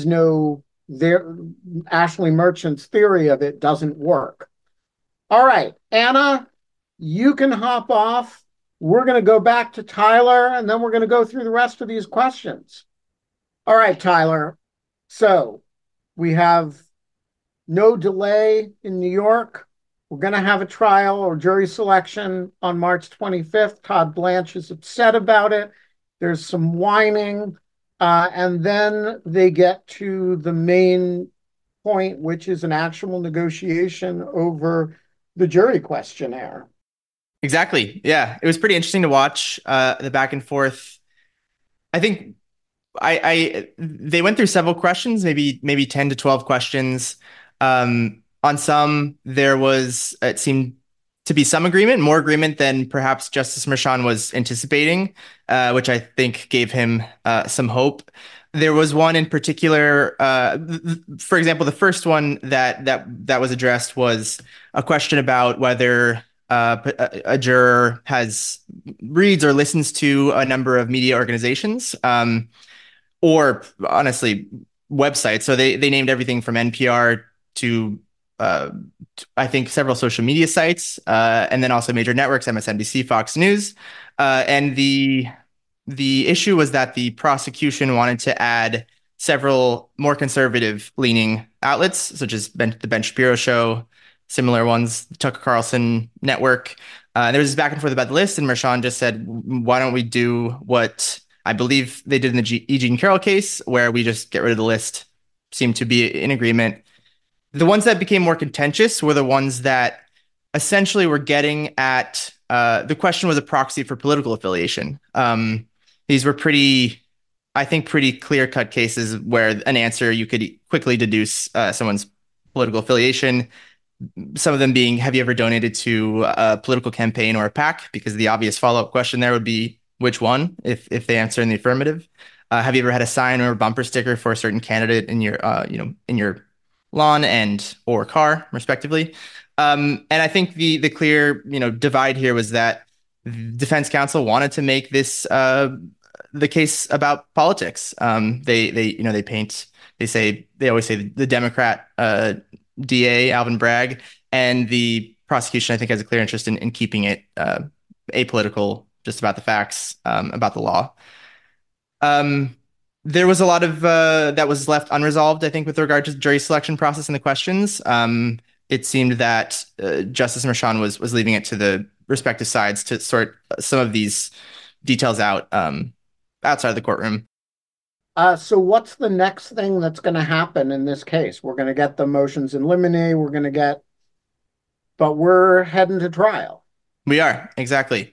Ashley Merchant's theory of it doesn't work. All right, Anna, you can hop off. We're going to go back to Tyler, and then we're going to go through the rest of these questions. All right, Tyler. So we have no delay in New York. We're going to have a trial or jury selection on March 25th. Todd Blanche is upset about it. There's some whining. And then they get to the main point, which is an actual negotiation over the jury questionnaire. Exactly. Yeah, it was pretty interesting to watch the back and forth. I think they went through several questions, maybe 10 to 12 questions. On some, there was, it seemed to be some agreement, more agreement than perhaps Justice Merchan was anticipating, which I think gave him some hope. There was one in particular, for example, the first one that was addressed was a question about whether a juror reads or listens to a number of media organizations, or honestly, websites. So they named everything from NPR to I think several social media sites, and then also major networks, MSNBC, Fox News, and the issue was that the prosecution wanted to add several more conservative leaning outlets, such as the Ben Shapiro Show, similar ones, the Tucker Carlson Network. There was this back and forth about the list, and Merchan just said, why don't we do what I believe they did in the E. Jean Carroll case, where we just get rid of the list? Seemed to be in agreement. The ones that became more contentious were the ones that essentially were getting at the question was a proxy for political affiliation. These were pretty clear-cut cases where an answer you could quickly deduce someone's political affiliation. Some of them being, have you ever donated to a political campaign or a PAC? Because the obvious follow-up question there would be, which one, if they answer in the affirmative. Have you ever had a sign or a bumper sticker for a certain candidate in your in your lawn and or car, respectively? And I think the clear divide here was that defense counsel wanted to make this the case about politics. They always say the Democrat DA Alvin Bragg, and the prosecution I think has a clear interest in keeping it apolitical, just about the facts, about the law. There was a lot of that was left unresolved, I think, with regard to the jury selection process and the questions. It seemed that Justice Merchan was leaving it to the respective sides to sort some of these details out outside of the courtroom. So what's the next thing that's going to happen in this case? We're going to get the motions in limine. But we're heading to trial. We are, exactly.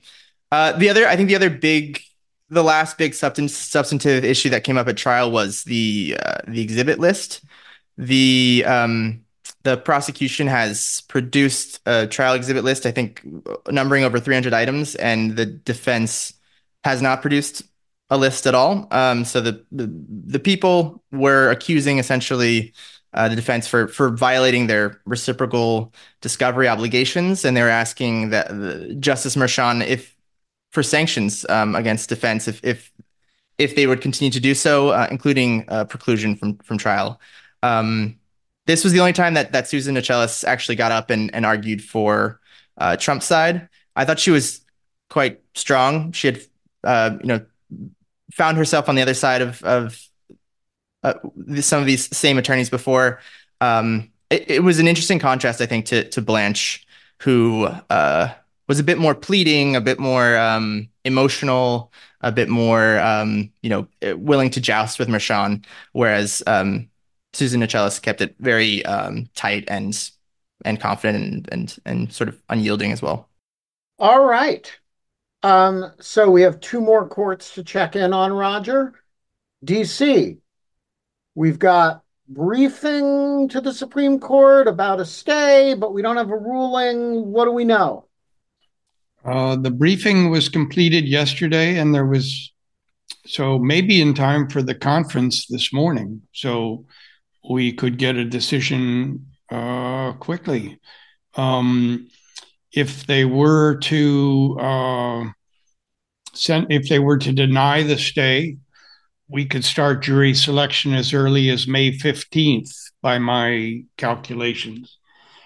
The last big substantive issue that came up at trial was the exhibit list. The prosecution has produced a trial exhibit list, I think, numbering over 300 items, and the defense has not produced a list at all. So the people were accusing essentially the defense for violating their reciprocal discovery obligations, and they were asking that Justice Merchan for sanctions against defense if they would continue to do so, including preclusion from trial. This was the only time that Susan Nocheles actually got up and argued for Trump's side. I thought she was quite strong. She had found herself on the other side of some of these same attorneys before. It was an interesting contrast, I think, to Blanche, who was a bit more pleading, a bit more emotional, a bit more willing to joust with Merchan, whereas Susan Nocheles kept it very tight and confident and sort of unyielding as well. All right. So we have two more courts to check in on, Roger. DC, we've got briefing to the Supreme Court about a stay, but we don't have a ruling. What do we know? The briefing was completed yesterday, and so maybe in time for the conference this morning, so we could get a decision quickly. If they were to deny the stay, we could start jury selection as early as May 15th by my calculations.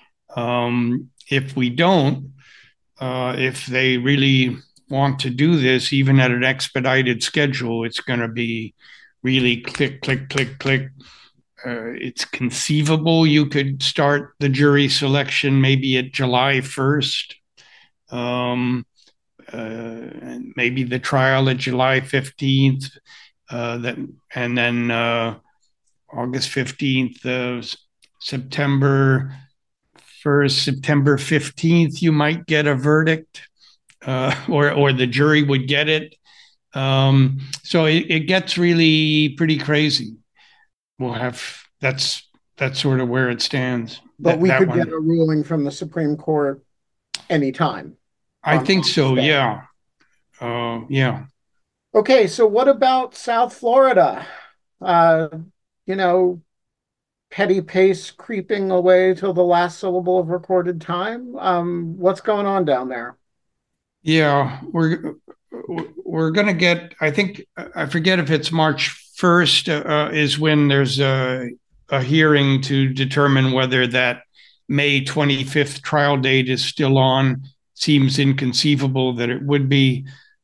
If we don't, if they really want to do this, even at an expedited schedule, it's going to be really click, click, click, click. It's conceivable you could start the jury selection maybe at July 1st, and maybe the trial at July 15th. and then August 15th, September 1st, September 15th, you might get a verdict, or the jury would get it. So it gets really pretty crazy. That's sort of where it stands. But we could get a ruling from the Supreme Court anytime. I think so. Yeah. Yeah. Okay. So what about South Florida? Petty pace creeping away till the last syllable of recorded time. What's going on down there? Yeah, we're going to get, I think, I forget if it's March 1st is when there's a hearing to determine whether that May 25th trial date is still on. Seems inconceivable that it would be.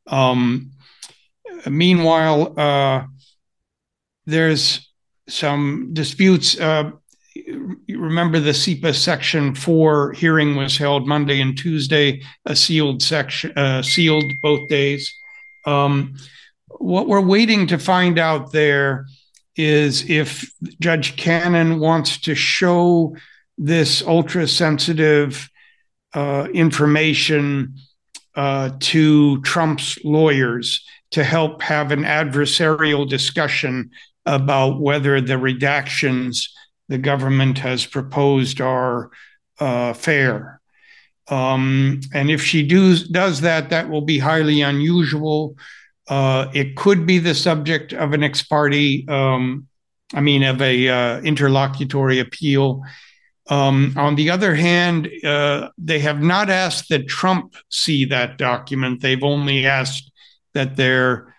Meanwhile, there's some disputes. You remember the SEPA Section 4 hearing was held Monday and Tuesday, a sealed both days. What we're waiting to find out there is if Judge Cannon wants to show this ultra-sensitive information to Trump's lawyers to help have an adversarial discussion about whether the redactions the government has proposed are fair. And if she does that, that will be highly unusual. It could be the subject of an ex parte, of a interlocutory appeal. On the other hand, they have not asked that Trump see that document. They've only asked that their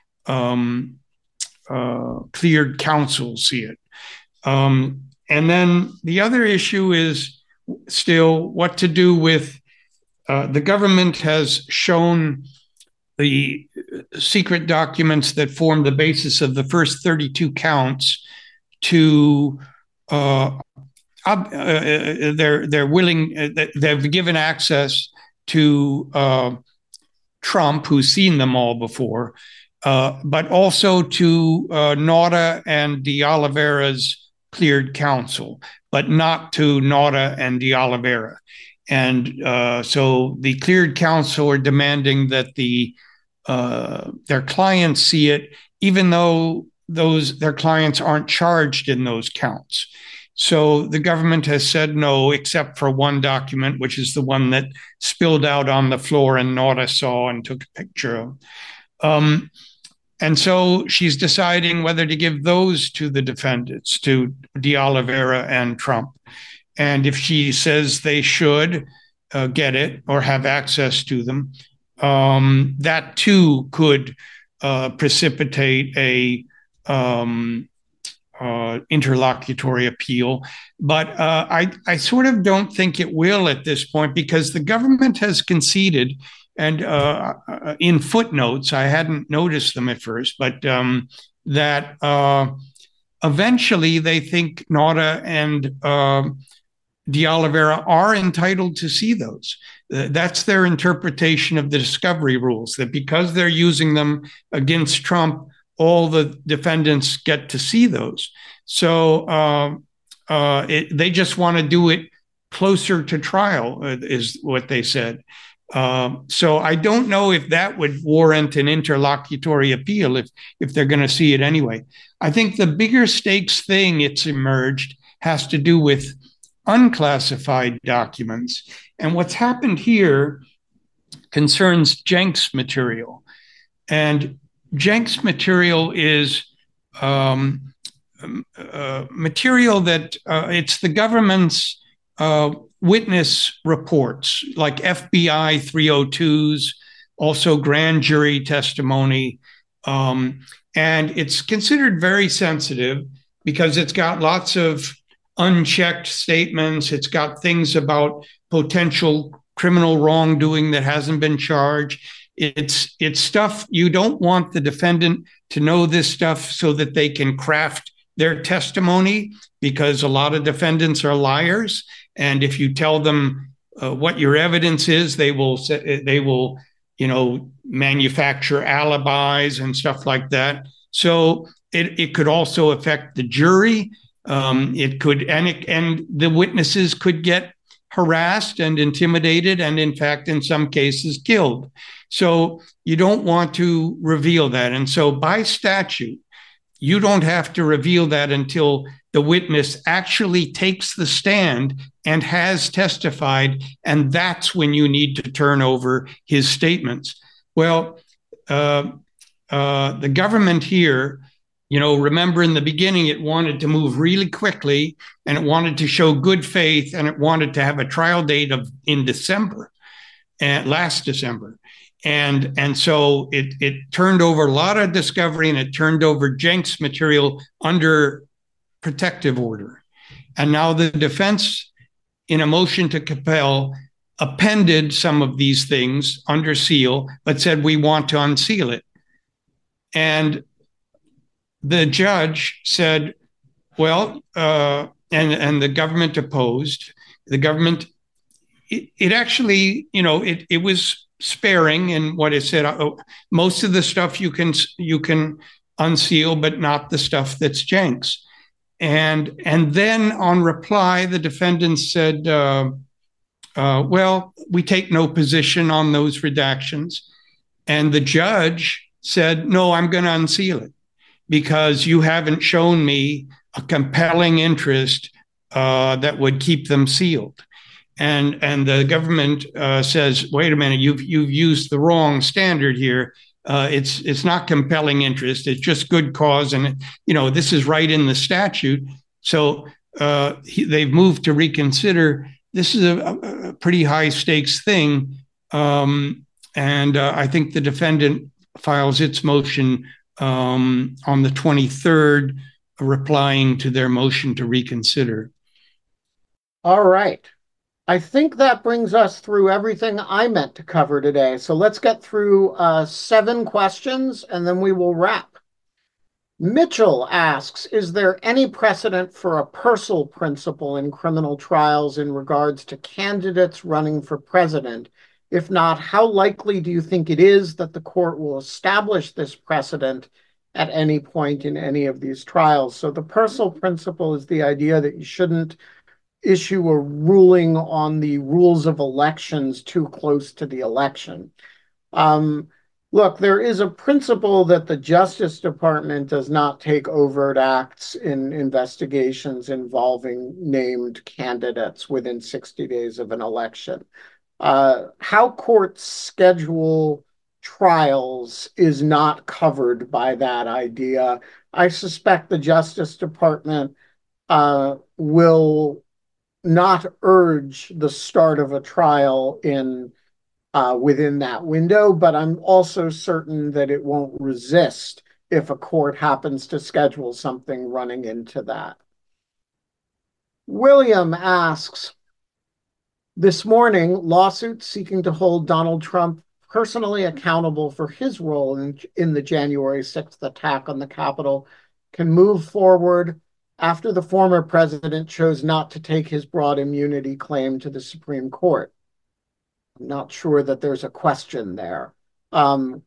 cleared counsel see it. And then the other issue is still what to do with the government has shown the secret documents that form the basis of the first 32 counts to they're willing, they've given access to Trump, who's seen them all before, but also to Nauta and De Oliveira's cleared counsel, but not to Nauta and De Oliveira. And so the cleared counsel are demanding that their clients see it, even though their clients aren't charged in those counts. So the government has said no, except for one document, which is the one that spilled out on the floor and Nauta saw and took a picture of. And so she's deciding whether to give those to the defendants, to De Oliveira and Trump. And if she says they should get it or have access to them, that too could precipitate a interlocutory appeal. But I sort of don't think it will at this point, because the government has conceded, and in footnotes, I hadn't noticed them at first, but that eventually they think Nauta and De Oliveira are entitled to see those. That's their interpretation of the discovery rules, that because they're using them against Trump, all the defendants get to see those. So they just want to do it closer to trial, is what they said. So I don't know if that would warrant an interlocutory appeal if they're going to see it anyway. I think the bigger stakes thing it's emerged has to do with unclassified documents. And what's happened here concerns Jenks material. And Jenks material is material that it's the government's witness reports, like FBI 302s, also grand jury testimony. And it's considered very sensitive because it's got lots of unchecked statements. It's got things about potential criminal wrongdoing that hasn't been charged. It's stuff you don't want the defendant to know this stuff so that they can craft their testimony, because a lot of defendants are liars. And if you tell them what your evidence is, they will manufacture alibis and stuff like that. So it could also affect the jury. It could, and the witnesses could get harassed and intimidated, and in fact, in some cases, killed. So you don't want to reveal that. And so by statute, you don't have to reveal that until the witness actually takes the stand and has testified. And that's when you need to turn over his statements. Well, the government here, remember in the beginning, it wanted to move really quickly, and it wanted to show good faith, and it wanted to have a trial date in December, last December. And so it turned over a lot of discovery, and it turned over Jenks material under protective order. And now the defense, in a motion to compel, appended some of these things under seal, but said, we want to unseal it. And the judge said, well, and the government opposed. The government, it actually, it was sparing in what it said. Most of the stuff you can unseal, but not the stuff that's Jenks. And then on reply, the defendant said, well, we take no position on those redactions. And the judge said, no, I'm going to unseal it because you haven't shown me a compelling interest that would keep them sealed. And the government says, wait a minute, you've used the wrong standard here. It's not compelling interest. It's just good cause. And, this is right in the statute. So they've moved to reconsider. This is a pretty high stakes thing. And I think the defendant files its motion on the 23rd, replying to their motion to reconsider. All right. I think that brings us through everything I meant to cover today. So let's get through 7 questions, and then we will wrap. Mitchell asks, is there any precedent for a Purcell principle in criminal trials in regards to candidates running for president? If not, how likely do you think it is that the court will establish this precedent at any point in any of these trials? So the Purcell principle is the idea that you shouldn't issue a ruling on the rules of elections too close to the election. Look, there is a principle that the Justice Department does not take overt acts in investigations involving named candidates within 60 days of an election. How courts schedule trials is not covered by that idea. I suspect the Justice Department will not urge the start of a trial within that window, but I'm also certain that it won't resist if a court happens to schedule something running into that. William asks, this morning, lawsuits seeking to hold Donald Trump personally accountable for his role in the January 6th attack on the Capitol can move forward after the former president chose not to take his broad immunity claim to the Supreme Court. I'm not sure that there's a question there. Roger,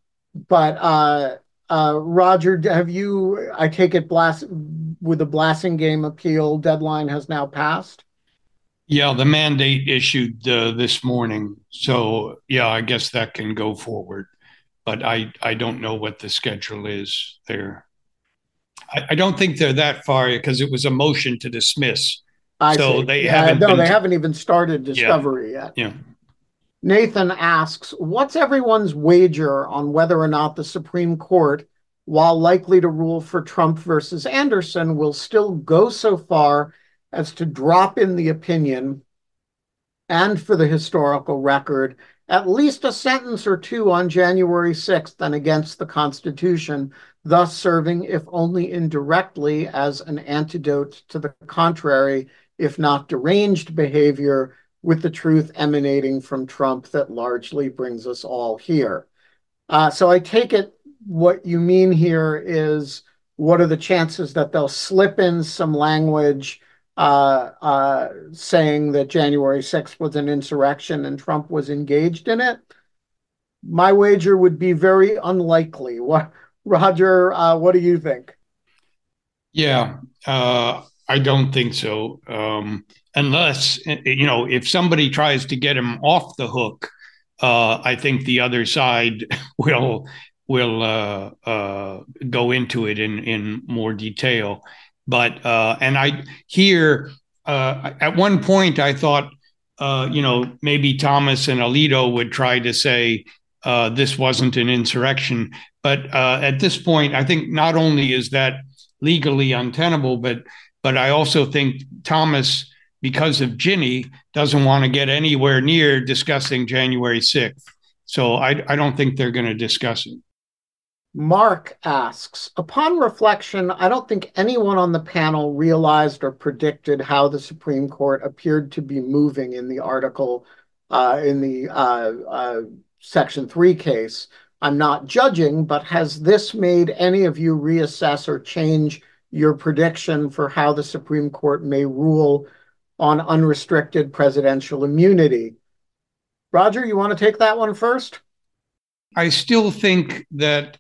have you, I take it with the Blassingame appeal deadline has now passed? Yeah, the mandate issued this morning. So, yeah, I guess that can go forward. But I don't know what the schedule is there. I don't think they're that far because it was a motion to dismiss. They haven't even started discovery yet. Yeah. Nathan asks, what's everyone's wager on whether or not the Supreme Court, while likely to rule for Trump versus Anderson, will still go so far as to drop in the opinion and for the historical record at least a sentence or two on January 6th and against the Constitution, thus serving, if only indirectly, as an antidote to the contrary, if not deranged behavior, with the truth emanating from Trump that largely brings us all here. So I take it what you mean here is, what are the chances that they'll slip in some language saying that January 6th was an insurrection and Trump was engaged in it? My wager would be very unlikely. Roger, what do you think? Yeah, I don't think so. Unless, if somebody tries to get him off the hook, I think the other side will go into it in more detail. But and I here at one point I thought, maybe Thomas and Alito would try to say this wasn't an insurrection. But at this point, I think not only is that legally untenable, but I also think Thomas, because of Ginny, doesn't want to get anywhere near discussing January 6th. So I don't think they're going to discuss it. Mark asks, upon reflection, I don't think anyone on the panel realized or predicted how the Supreme Court appeared to be moving in the article, in the Section 3 case. I'm not judging, but has this made any of you reassess or change your prediction for how the Supreme Court may rule on unrestricted presidential immunity? Roger, you want to take that one first? I still think that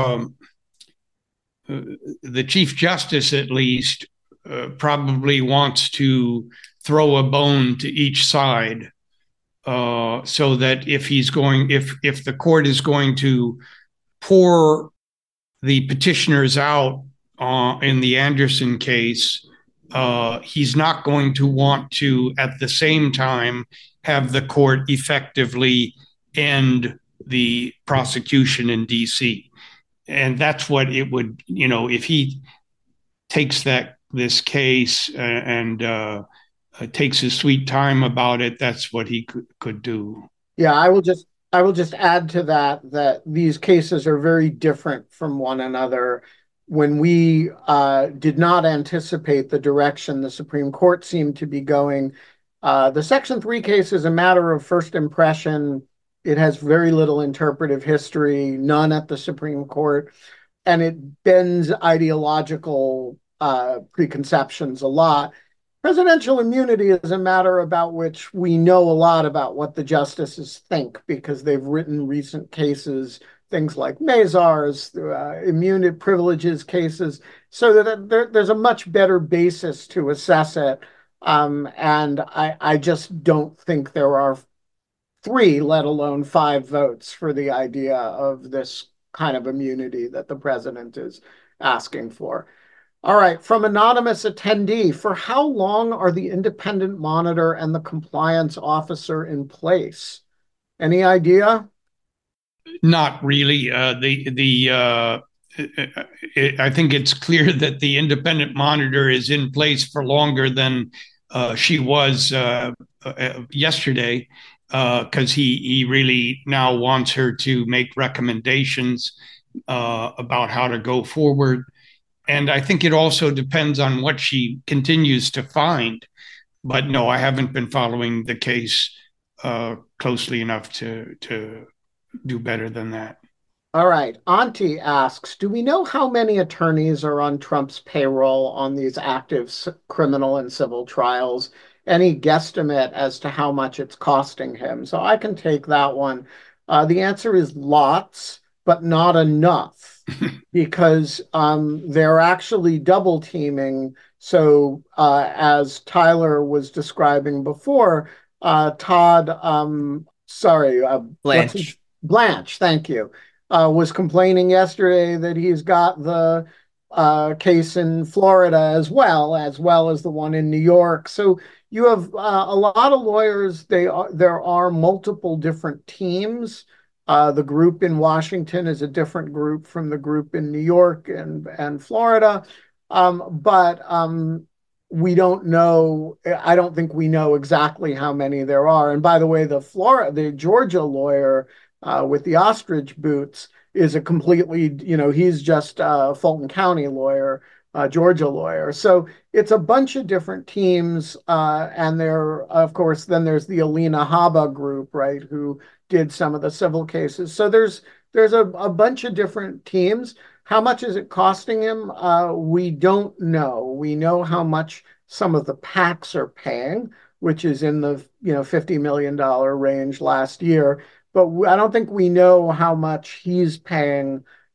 the Chief Justice, at least, probably wants to throw a bone to each side, so that if the court is going to pour the petitioners out in the Anderson case, he's not going to want to, at the same time, have the court effectively end the prosecution in DC. And that's what it would, if he takes this case and takes his sweet time about it, that's what he could do. Yeah, I will just add to that these cases are very different from one another. When we did not anticipate the direction the Supreme Court seemed to be going, the Section 3 case is a matter of first impression. It has very little interpretive history, none at the Supreme Court, and it bends ideological preconceptions a lot. Presidential immunity is a matter about which we know a lot about what the justices think, because they've written recent cases, things like Mazars, immunity privileges cases, so that there's a much better basis to assess it. And I just don't think there are 3, let alone 5 votes for the idea of this kind of immunity that the president is asking for. All right, from anonymous attendee, for how long are the independent monitor and the compliance officer in place? Any idea? Not really. I think it's clear that the independent monitor is in place for longer than she was yesterday, because he really now wants her to make recommendations about how to go forward. And I think it also depends on what she continues to find. But no, I haven't been following the case closely enough to do better than that. All right. Auntie asks, do we know how many attorneys are on Trump's payroll on these active criminal and civil trials? Any guesstimate as to how much it's costing him? So I can take that one. The answer is lots, but not enough, because they're actually double teaming. So as Tyler was describing before, Blanche, thank you, was complaining yesterday that he's got the case in Florida as well as the one in New York. So you have a lot of lawyers. There are multiple different teams. The group in Washington is a different group from the group in New York and Florida. But we don't know. I don't think we know exactly how many there are. And by the way, the Georgia lawyer with the ostrich boots is a completely, he's just a Fulton County lawyer, Georgia lawyer. So it's a bunch of different teams. And of course, then there's the Alina Habba group, right, who did some of the civil cases. So there's a bunch of different teams. How much is it costing him? We don't know. We know how much some of the PACs are paying, which is in the $50 million range last year. But I don't think we know how much he's paying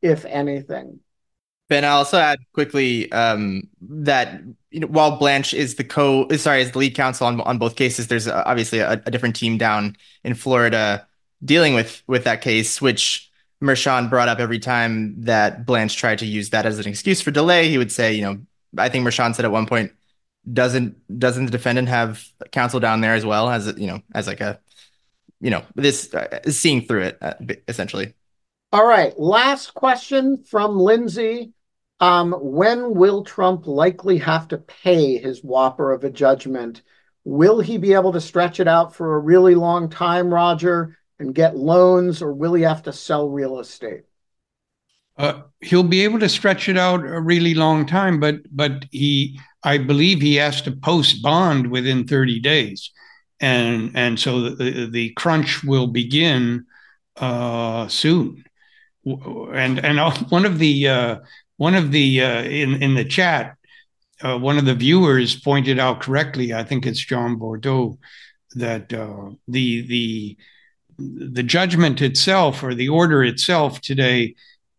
if anything? Ben, I'll also add quickly that while Blanche is the lead counsel on both cases, there's obviously a different team down in Florida dealing with that case, which Mershon brought up every time that Blanche tried to use that as an excuse for delay. He would say, I think Mershon said at one point, doesn't the defendant have counsel down there as well as as like a this seeing through it essentially. All right, last question from Lindsay. When will Trump likely have to pay his whopper of a judgment? Will he be able to stretch it out for a really long time, Roger, and get loans, or will he have to sell real estate? He'll be able to stretch it out a really long time, but I believe he has to post bond within 30 days. And so the crunch will begin soon. And one of the in the chat, one of the viewers pointed out correctly, I think it's John Bordeaux, that the judgment itself, or the order itself today,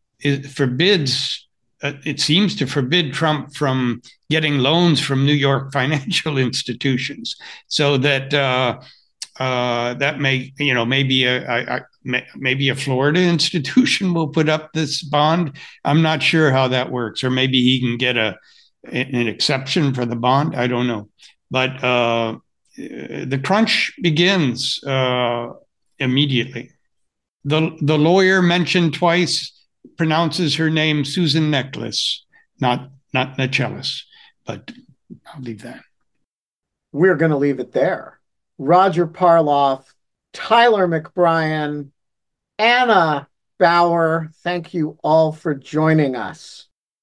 it seems to forbid Trump from getting loans from New York financial institutions, so that that may, maybe a Florida institution will put up this bond. I'm not sure how that works, or maybe he can get an exception for the bond. I don't know, but the crunch begins immediately. The lawyer mentioned twice pronounces her name Susan Necklace, not Nechellis, but I'll leave that. We're going to leave it there. Roger Parloff, Tyler McBrien, Anna Bower, thank you all for joining us.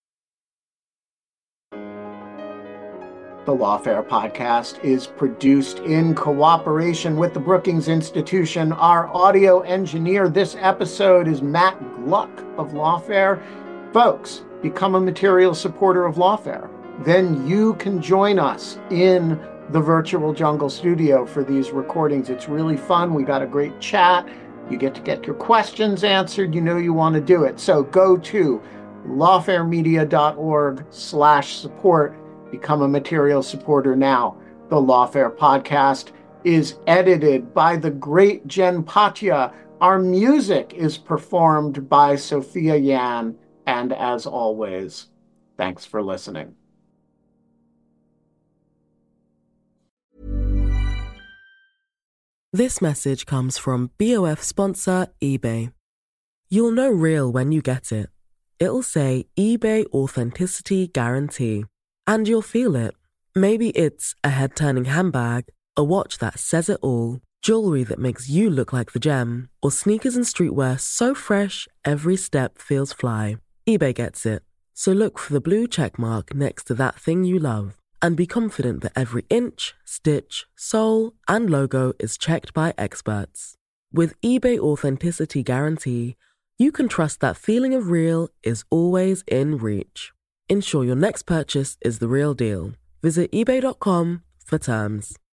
The Lawfare podcast is produced in cooperation with the Brookings Institution. Our audio engineer this episode is Matt Gluck of Lawfare. Folks, become a material supporter of Lawfare. Then you can join us in the virtual Jungle Studio for these recordings. It's really fun. We got a great chat. You get to get your questions answered. You want to do it. So go to lawfaremedia.org/support. Become a material supporter now. The Lawfare podcast is edited by the great Jen Patja. Our music is performed by Sophia Yan. And as always, thanks for listening. This message comes from BOF sponsor eBay. You'll know real when you get it. It'll say eBay Authenticity Guarantee. And you'll feel it. Maybe it's a head-turning handbag, a watch that says it all, jewelry that makes you look like the gem, or sneakers and streetwear so fresh every step feels fly. eBay gets it. So look for the blue check mark next to that thing you love, and be confident that every inch, stitch, sole, and logo is checked by experts. With eBay Authenticity Guarantee, you can trust that feeling of real is always in reach. Ensure your next purchase is the real deal. Visit eBay.com for terms.